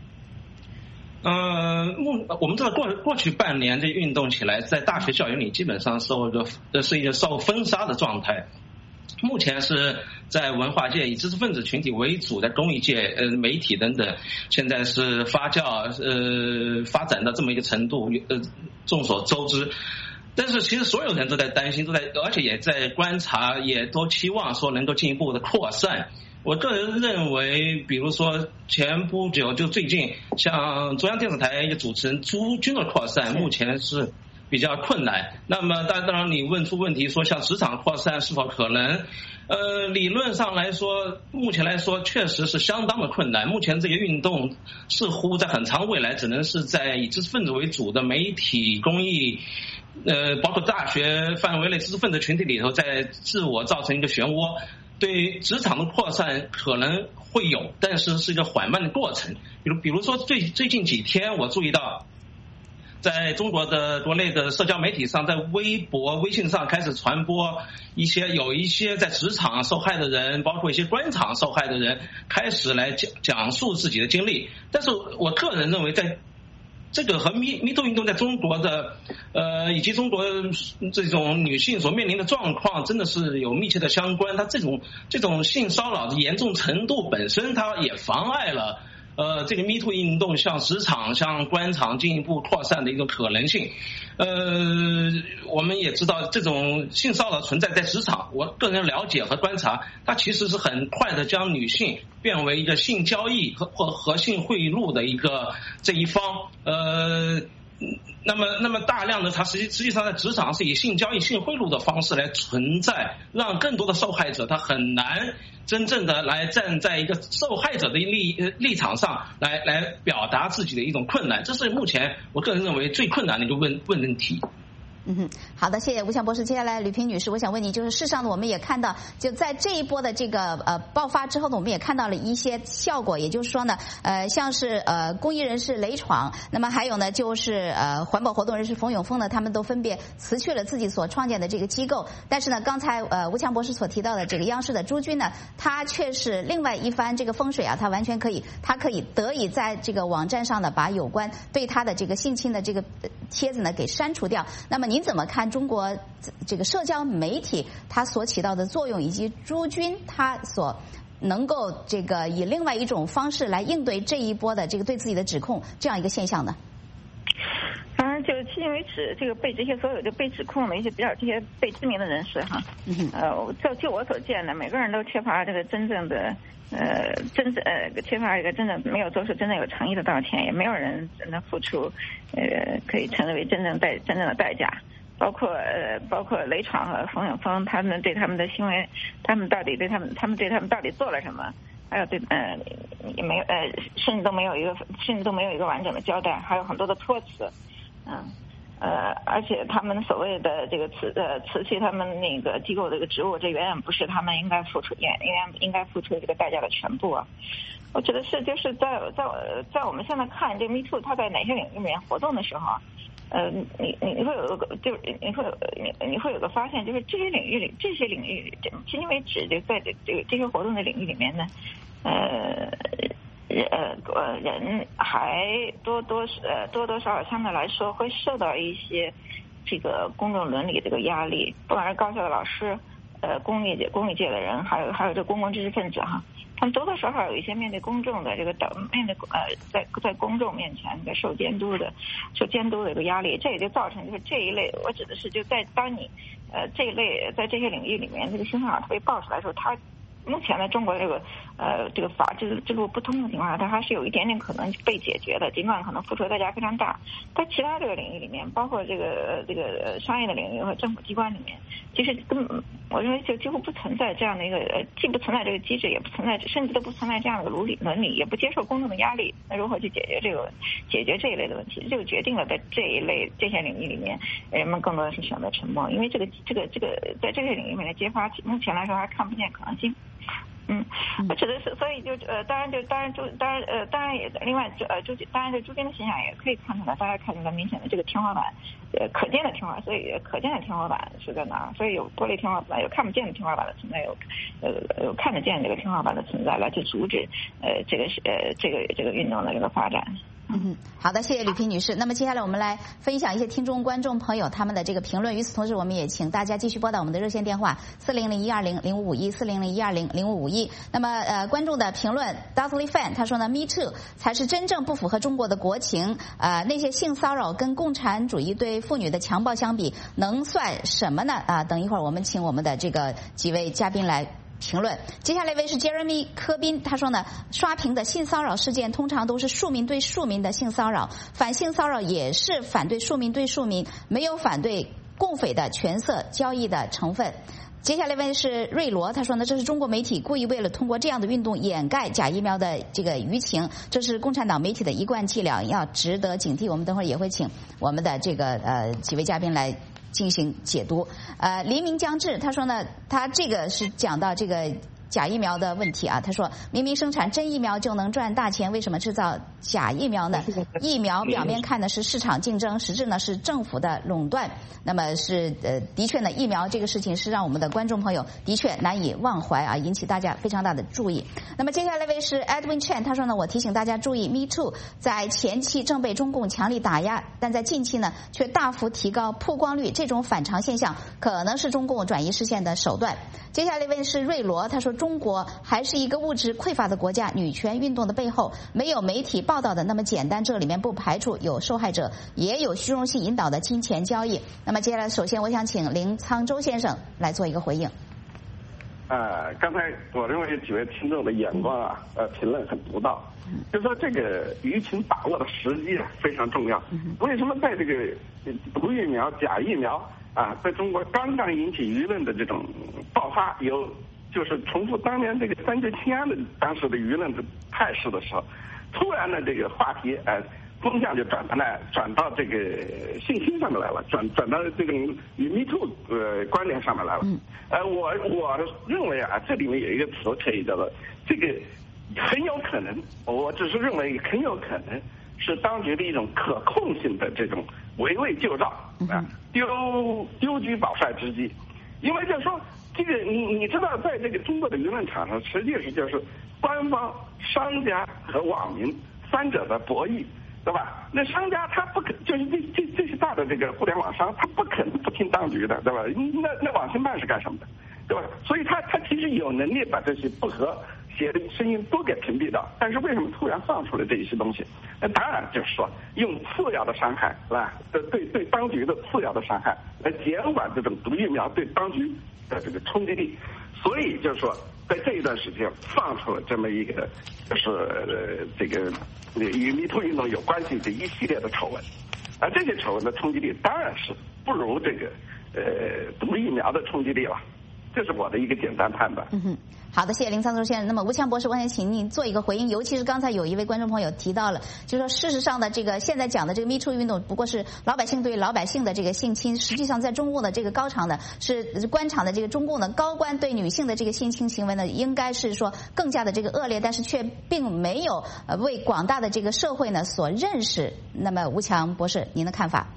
呃，目我们知道过过去半年这运动起来，在大学校园里基本上受一个是一个受封杀的状态。目前是在文化界以知识分子群体为主，在公益界、呃媒体等等，现在是发酵呃发展到这么一个程度，呃众所周知。但是其实所有人都在担心，都在而且也在观察，也都期望说能够进一步的扩散。我个人认为，比如说前不久就最近，像中央电视台一个主持人朱军的扩散，目前是比较困难。那么当然你问出问题说像职场扩散是否可能，呃理论上来说目前来说确实是相当的困难。目前这个运动似乎在很长未来只能是在以知识分子为主的媒体公益呃包括大学范围内知识分子群体里头在自我造成一个漩涡。对职场的扩散可能会有，但是是一个缓慢的过程。比如比如说最最近几天我注意到在中国的国内的社交媒体上，在微博、微信上开始传播一些有一些在职场受害的人，包括一些官场受害的人，开始来讲讲述自己的经历。但是我个人认为，在这个和 MeToo 运动在中国的呃以及中国这种女性所面临的状况真的是有密切的相关。它这种这种性骚扰的严重程度本身，它也妨碍了呃，这个 MeToo 运动向职场、向官场进一步扩散的一个可能性。呃，我们也知道这种性骚扰存在在职场，我个人了解和观察，它其实是很快的将女性变为一个性交易和或和性贿赂的一个这一方。呃。那么，那么大量的它实际实际上在职场是以性交易、性贿赂的方式来存在，让更多的受害者他很难真正的来站在一个受害者的立立场上来来表达自己的一种困难，这是目前我个人认为最困难的一个问问题。 嗯哼，好的，谢谢吴强博士。接下来吕萍女士，我想问你，就是事实上呢，我们也看到，就在这一波的这个呃爆发之后呢，我们也看到了一些效果，也就是说呢，呃，像是呃公益人士雷闯，那么还有呢，就是呃环保活动人士冯永峰呢，他们都分别辞去了自己所创建的这个机构。但是呢，刚才呃吴强博士所提到的这个央视的朱军呢，他却是另外一番这个风水啊，他完全可以，他可以得以在这个网站上呢，把有关对他的这个性侵的这个帖子呢给删除掉。那么您怎么看中国这个社交媒体它所起到的作用，以及朱军他所能够这个以另外一种方式来应对这一波的这个对自己的指控这样一个现象呢？ 当然， 就是迄今为止，这个被这些所有的被指控的一些比较这些被知名的人士哈，呃，就就我所见的，每个人都缺乏这个真正的呃真正呃缺乏一个真正没有做出真正有诚意的道歉，也没有人真的付出呃可以称之为真正代真正的代价。包括呃，包括雷闯和冯永峰，他们对他们的行为，他们到底对他们，他们对他们到底做了什么？还有对呃，也没有呃，甚至都没有一个，甚至都没有一个完整的交代，还有很多的托词，嗯呃，而且他们所谓的这个辞呃辞去他们那个机构的这个职务，这远远不是他们应该付出，应该应该付出这个代价的全部啊。我觉得是就是在在在我们现在看这个 Me Too 它在哪些领域里面活动的时候啊。呃，你你你会有个，就是你会有你你会有个发现，就是这些领域里，这些领域，迄今为止，就在这这个这些活动的领域里面呢，呃，呃呃，人还多多呃多多少少相对来说会受到一些这个公众伦理这个压力，不管是高校的老师，呃，公益界公益界的人，还有还有这公共知识分子哈。他们多多少少有一些面对公众的这个面对呃在在公众面前的受监督的受监督的一个压力，这也就造成就是这一类，我指的是就在当你呃这一类在这些领域里面这个性骚扰它被爆出来的时候，它目前在中国这个呃这个法制制度不通的情况下，它还是有一点点可能被解决的，尽管可能付出的代价非常大。在其他这个领域里面，包括这个这个商业的领域和政府机关里面，其实根本我认为就几乎不存在这样的一个呃，既不存在这个机制，也不存在，甚至都不存在这样的伦理伦理，也不接受公众的压力。那如何去解决这个解决这一类的问题？这就决定了在这一类这些领域里面，人们更多的是选择沉默，因为这个这个这个在这些领域里面的揭发，目前来说还看不见可能性。嗯，我指的是，所以就呃，当然就当然就当然呃，当然也另外就呃，就当然这周边的现象也可以看出来，大家看出来明显的这个天花板，呃，可见的天花板，所以可见的天花板是在哪儿？所以有玻璃天花板，有看不见的天花板的存在，有呃有看得见这个天花板的存在，来去阻止呃这个是呃这个这个运动的这个发展。 嗯，好的，谢谢吕萍女士。那么接下来我们来分享一些听众观众朋友他们的这个评论。与此同时，我们也请大家继续拨打我们的热线电话四零零一二零零五五一四零零一二零零五五一。那么呃，观众的评论 Dudley Fan 他说呢 ，Me Too 才是真正不符合中国的国情。呃，那些性骚扰跟共产主义对妇女的强暴相比，能算什么呢？啊，等一会儿我们请我们的这个几位嘉宾来评论。接下来一位是 Jeremy 科宾，他说呢，刷屏的性骚扰事件通常都是庶民对庶民的性骚扰，反性骚扰也是反对庶民对庶民，没有反对共匪的权色交易的成分。接下来一位是瑞罗，他说呢，这是中国媒体故意为了通过这样的运动掩盖假疫苗的这个舆情，这是共产党媒体的一贯伎俩，要值得警惕。我们等会儿也会请我们的这个呃几位嘉宾来进行解读。呃，黎明将至，他说呢，他这个是讲到这个假疫苗的问题啊。他说，明明生产真疫苗就能赚大钱，为什么制造假疫苗呢？疫苗表面看的是市场竞争，实质呢是政府的垄断。那么是呃，的确呢，疫苗这个事情是让我们的观众朋友的确难以忘怀啊，引起大家非常大的注意。那么接下来一位是 Edwin Chen， 他说呢，我提醒大家注意 ，Me Too 在前期正被中共强力打压，但在近期呢却大幅提高曝光率，这种反常现象可能是中共转移视线的手段。接下来一位是瑞罗，他说中国还是一个物质匮乏的国家，女权运动的背后没有媒体报道的那么简单，这里面不排除有受害者，也有虚荣心引导的金钱交易。那么接下来首先我想请林沧州先生来做一个回应。 呃，刚才我认为几位听众的眼光啊，呃，评论很独到，就说这个舆情把握的时机啊非常重要。为什么在这个毒疫苗、假疫苗啊，在中国刚刚引起舆论的这种爆发，有就是重复当年这个三聚氰胺的当时的舆论的态势的时候，突然的这个话题呃风向就转到来转到这个信息上面来了，转转到这种与 Me Too 呃观点上面来了。呃，我我认为啊，这里面有一个词可以叫做这个很有可能，我只是认为很有可能是当局的一种可控性的这种围魏救赵啊，丢丢车保帅之计。因为就是说，这个你你知道，在这个中国的舆论场上，实际是就是官方、商家和网民三者的博弈。对吧？那商家他不可，就是这这这些大的这个互联网商，他不可能不听当局的，对吧？那那网信办是干什么的，对吧？所以他他其实有能力把这些不合写的声音都给屏蔽掉。但是为什么突然放出来这一些东西？那当然就是说用次要的伤害来对对对当局的次要的伤害来减缓这种毒疫苗对当局的这个冲击力。所以就是说，在这一段时间放出了这么一个就是呃这个与迷途运动有关系的一系列的丑闻，而这些丑闻的冲击力当然是不如这个呃毒疫苗的冲击力了。这是我的一个简单判断。 嗯哼，好的，谢谢林苍洲先生。那么吴强博士，我想请您做一个回应，尤其是刚才有一位观众朋友提到了，就是说事实上的这个现在讲的这个 Me Too 运动，不过是老百姓对老百姓的这个性侵，实际上在中共的这个高场的是官场的这个中共的高官对女性的这个性侵行为呢，应该是说更加的这个恶劣，但是却并没有呃为广大的这个社会呢所认识。那么吴强博士，您的看法？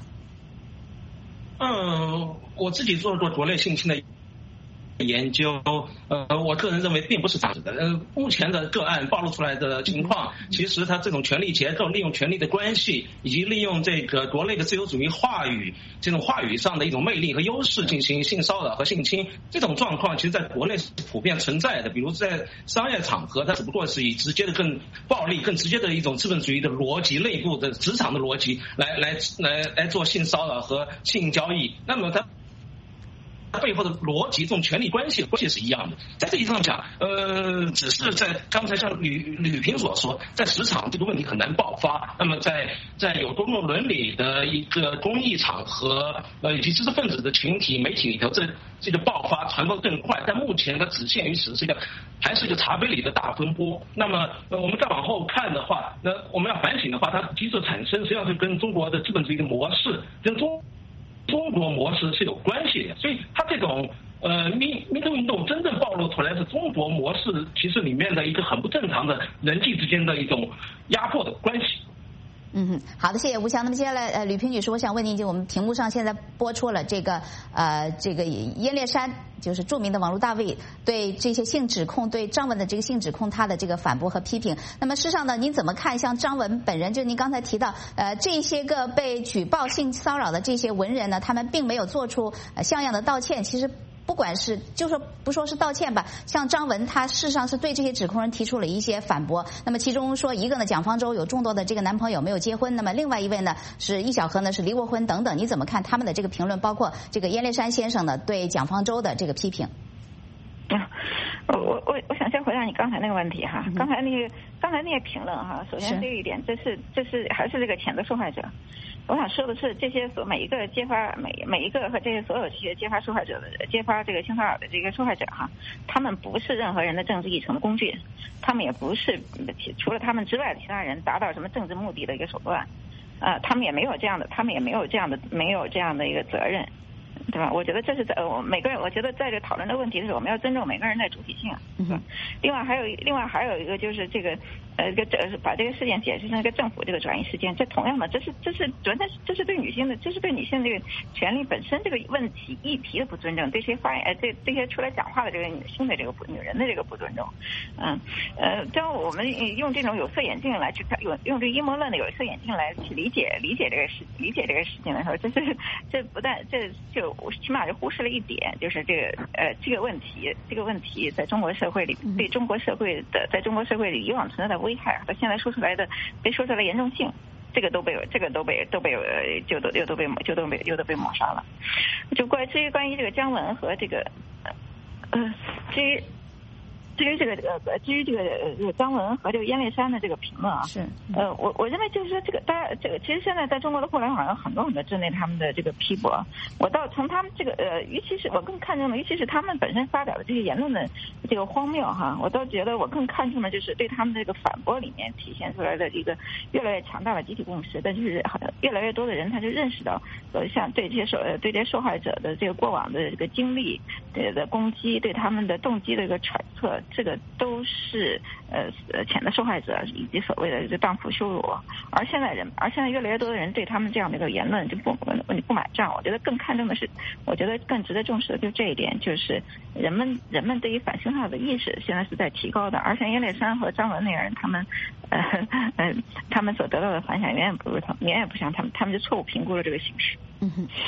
嗯，我自己做过国内性侵的研究，呃，我个人认为并不是这样子的。呃，目前的个案暴露出来的情况，其实它这种权力结构、利用权力的关系，以及利用这个国内的自由主义话语这种话语上的一种魅力和优势进行性骚扰和性侵，这种状况其实在国内是普遍存在的。比如在商业场合，它只不过是以直接的、更暴力、更直接的一种资本主义的逻辑、内部的职场的逻辑来来来来做性骚扰和性交易，那么它背后的逻辑，这种权力关系关系是一样的。在这一上讲，呃，只是在刚才像吕吕平所说，在职场这个问题很难爆发。那么在在有公共伦理的一个公益场合，呃，以及知识分子的群体、媒体里头，这这个爆发传播更快。但目前它只限于此，是一个还是一个茶杯里的大风波。那么，呃，我们再往后看的话，那我们要反省的话，它机制产生实际上是跟中国的资本主义的模式，跟中。中国模式是有关系的，所以它这种呃民民主运动真正暴露出来是中国模式其实里面的一个很不正常的人际之间的一种压迫的关系。 嗯哼，好的，谢谢吴强。那么接下来，呃，吕萍女士，我想问您，就我们屏幕上现在播出了这个呃这个燕烈山，就是著名的网络大 V 对这些性指控，对张文的这个性指控，他的这个反驳和批评。那么事实上呢，您怎么看？像张文本人，就您刚才提到，呃，这些个被举报性骚扰的这些文人呢，他们并没有做出呃像样的道歉，其实。不管是就说不说是道歉吧，像张文他事实上是对这些指控人提出了一些反驳。那么其中说一个呢，蒋方舟有众多的这个男朋友没有结婚，那么另外一位呢是易小荷呢是离过婚等等。你怎么看他们的这个评论？包括这个燕烈山先生呢对蒋方舟的这个批评？ 啊，我我我想先回答你刚才那个问题哈，刚才那个刚才那些评论哈，首先这一点，这是这是还是这个谴责受害者。我想说的是，这些所每一个揭发每每一个和这些所有这些揭发受害者的揭发这个性骚扰的这个受害者哈，他们不是任何人的政治议程的工具，他们也不是除了他们之外的其他人达到什么政治目的的一个手段，呃，他们也没有这样的，他们也没有这样的没有这样的一个责任。对吧？我觉得这是在我每个人，我觉得在这讨论的问题的时候，我们要尊重每个人的主体性。 嗯。 另外还有另外还有一个就是这个呃，这个把这个事件解释成一个政府这个转移事件，这同样的，这是这是完全这是对女性的，这是对女性这个权利本身这个问题议题的不尊重，对这些发言呃这这些出来讲话的这个女性的这个不女人的这个不尊重。嗯呃，当我们用这种有色眼镜来去看，用用这个阴谋论的有色眼镜来去理解理解这个事理解这个事情的时候，这是这不但这就。起码就忽视了一点，就是这个呃这个问题，这个问题在中国社会里，对中国社会的，在中国社会里以往存在的危害和现在说出来的被说出来的严重性，这个都被这个都被都被呃就都又都被就都被又都被抹杀了。就关至于关于这个姜文和这个呃至于。至于这个呃，至于这个呃张文和这个燕烈山的这个评论啊， 是呃，我我认为就是说这个大家这个其实现在在中国的互联网有很多很多针对他们的这个批驳，我倒从他们这个呃，尤其是我更看重的，尤其是他们本身发表的这些言论的这个荒谬哈，我倒觉得我更看重的就是对他们这个反驳里面体现出来的一个越来越强大的集体共识，但就是越来越多的人他就认识到，呃，像对这些受对这些受害者的这个过往的这个经历对的攻击，对他们的动机的一个揣测。这个都是呃呃谴责受害者以及所谓的这个荡妇羞辱，而现在人，而现在越来越多的人对他们这样的一个言论就不不不买账。我觉得更看重的是，我觉得更值得重视的就是这一点，就是人们人们对于反性骚扰的意识现在是在提高的，而像燕烈山和张文那样人，他们呃呃他们所得到的反响远远不如他们，远远不像他们，他们就错误评估了这个形势。 嗯哼。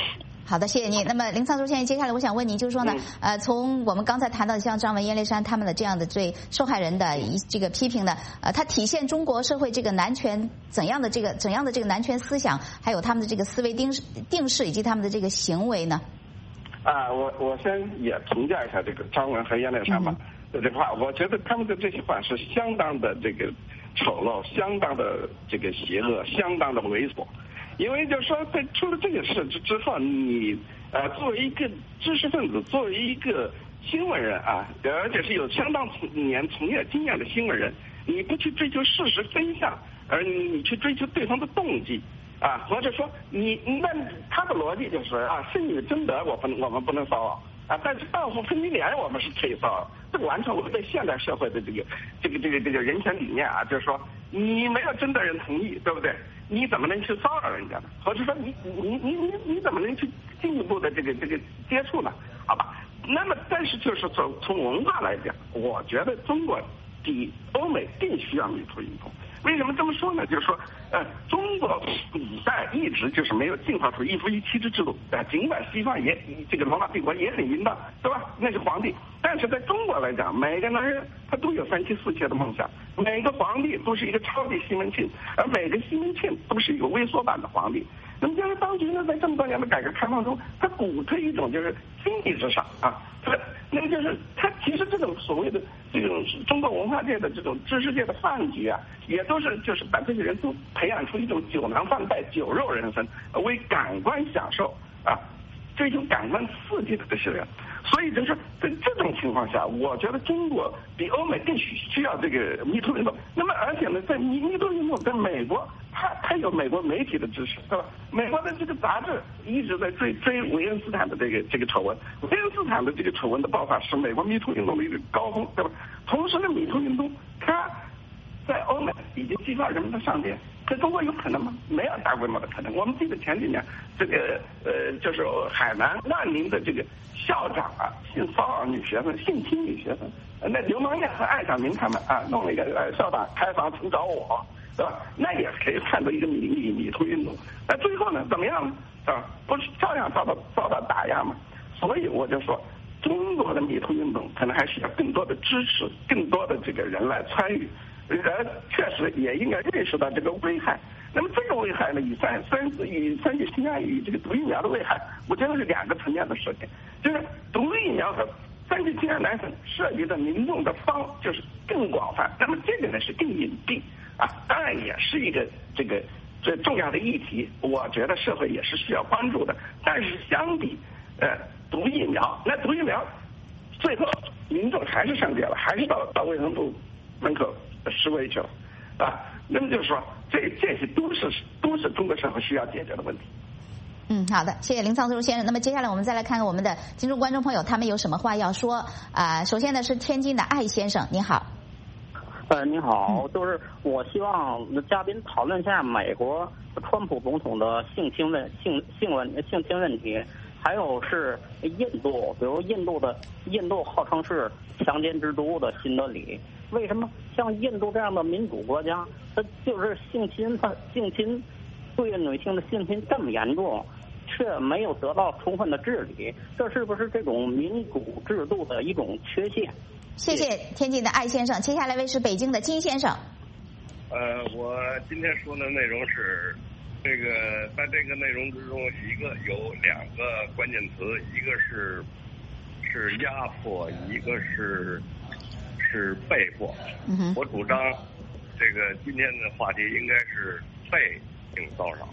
好的，谢谢您。那么林苍洲先生，接下来我想问您，就是说呢，嗯、呃，从我们刚才谈到的像张文、燕丽珊他们的这样的对受害人的一这个批评呢，呃，它体现中国社会这个男权怎样的这个怎样的这个男权思想，还有他们的这个思维定定势以及他们的这个行为呢？ 啊，我我先也评价一下这个张文和燕丽珊吧的这话，我觉得他们的这些话是相当的这个丑陋，相当的这个邪恶，相当的猥琐。因为就是说，在出了这个事之之后，你呃作为一个知识分子，作为一个新闻人啊，而且是有相当年从业经验的新闻人，你不去追求事实真相，而你去追求对方的动机啊，或者说你那他的逻辑就是啊，是你征得我不我们不能骚扰啊，但是报复分离连我们是可以骚扰，这个完全违背现代社会的这个这个这个这个人权理念啊，就是说你没有征得人同意，对不对？你怎么能去骚扰人家呢？或者说你你你你你怎么能去进一步的这个这个接触呢？好吧？那么但是就是从从文化来讲，我觉得中国比欧美更需要MeToo运动。为什么这么说呢？就是说，呃，中国古代一直就是没有进化出一夫一妻之制度啊、呃。尽管西方也这个罗马帝国也很淫荡，对吧？那是皇帝，但是在中国来讲，每个男人他都有三妻四妾的梦想，每个皇帝都是一个超级西门庆，而每个西门庆都是一个微缩版的皇帝。那么，就是当局呢，在这么多年的改革开放中，他鼓吹一种就是经济至上啊，他那个就是他其实这种所谓的这种中国文化界的这种知识界的饭局啊，也都是就是把这些人都培养出一种酒囊饭袋、酒肉人生，为感官享受啊，追求感官刺激的这些人。所以就是在这种情况下，我觉得中国比欧美更需需要这个MeToo运动。那么而且呢，在MeToo运动在美国，它它有美国媒体的支持，对吧？美国的这个杂志一直在追追韦恩斯坦的这个这个丑闻，韦恩斯坦的这个丑闻的爆发是美国MeToo运动的一个高峰，对吧？同时呢，MeToo运动它在欧美已经激发人们的上街。在中国有可能吗？没有大规模的可能。我们记得前几年，这个呃，就是海南万宁的这个校长啊，性骚扰女学生、性侵女学生，那刘梦燕和艾小明他们啊，弄了一个呃校长开房请找我，对吧？那也可以看作一个米米米突运动。那最后呢，怎么样呢？啊，不是照样遭到遭到打压吗？所以我就说，中国的米突运动可能还需要更多的支持，更多的这个人来参与。人确实也应该认识到这个危害。那么这个危害呢，与三三与三聚氰胺与这个毒疫苗的危害，我觉得是两个层面的事情。就是毒疫苗和三聚氰胺蓝粉涉及的民众的方就是更广泛，那么这个呢是更隐蔽啊，当然也是一个这个这重要的议题，我觉得社会也是需要关注的。但是相比呃毒疫苗，那毒疫苗最后民众还是上街了，还是到到卫生部门口示威去了啊。那么就是说，这这些都是都是中国社会需要解决的问题。 嗯，好的，谢谢林苍洲先生。那么接下来我们再来看看我们的听众观众朋友，他们有什么话要说啊、呃？首先呢是天津的艾先生，您好。 呃，你好，就是我希望嘉宾讨论一下美国川普总统的性侵问性性问性侵问题，还有是印度，比如印度的印度号称是强奸之都的新德里，为什么像印度这样的民主国家，它就是性侵它性侵对女性的性侵这么严重，却没有得到充分的治理？这是不是这种民主制度的一种缺陷？ 谢谢天津的艾先生，接下来为是北京的金先生。 呃，我今天说的内容是，这个在这个内容之中，一个有两个关键词，一个是是压迫，一个是是被迫。 嗯、 我主张，这个今天的话题应该是被性骚扰。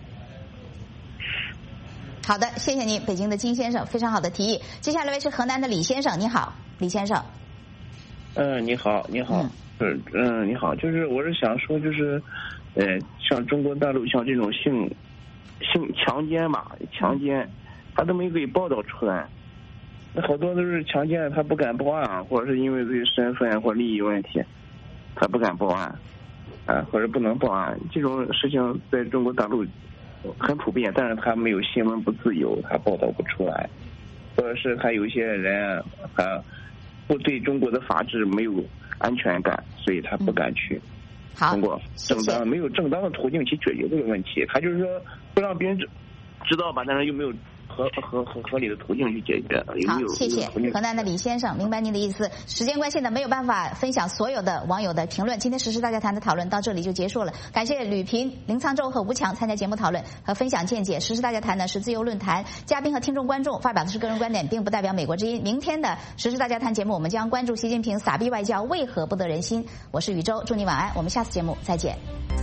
好的，谢谢您，北京的金先生，非常好的提议。接下来为是河南的李先生，你好，李先生。 嗯、呃，你好，你好，嗯，嗯、呃，你好，就是我是想说，就是，呃，像中国大陆像这种性性强奸嘛，强奸，他都没给报道出来，那好多都是强奸，他不敢报案，或者是因为自己身份或利益问题，他不敢报案，啊，或者不能报案，这种事情在中国大陆很普遍，但是他没有新闻不自由，他报道不出来，或者是还有一些人还。不对中国的法治没有安全感，所以他不敢去通过正当没有正当的途径去解决这个问题。他就是说不让别人知知道吧，但是又没有合合合合理的途径去解决？有没有？ 好，谢谢河南的李先生，明白您的意思。时间关系呢，没有办法分享所有的网友的评论。今天时事大家谈的讨论到这里就结束了。感谢吕平、林沧州和吴强参加节目讨论和分享见解。时事大家谈呢是自由论坛，嘉宾和听众观众发表的是个人观点，并不代表美国之音。明天的时事大家谈节目，我们将关注习近平撒币外交为何不得人心。我是宇宙，祝你晚安，我们下次节目再见。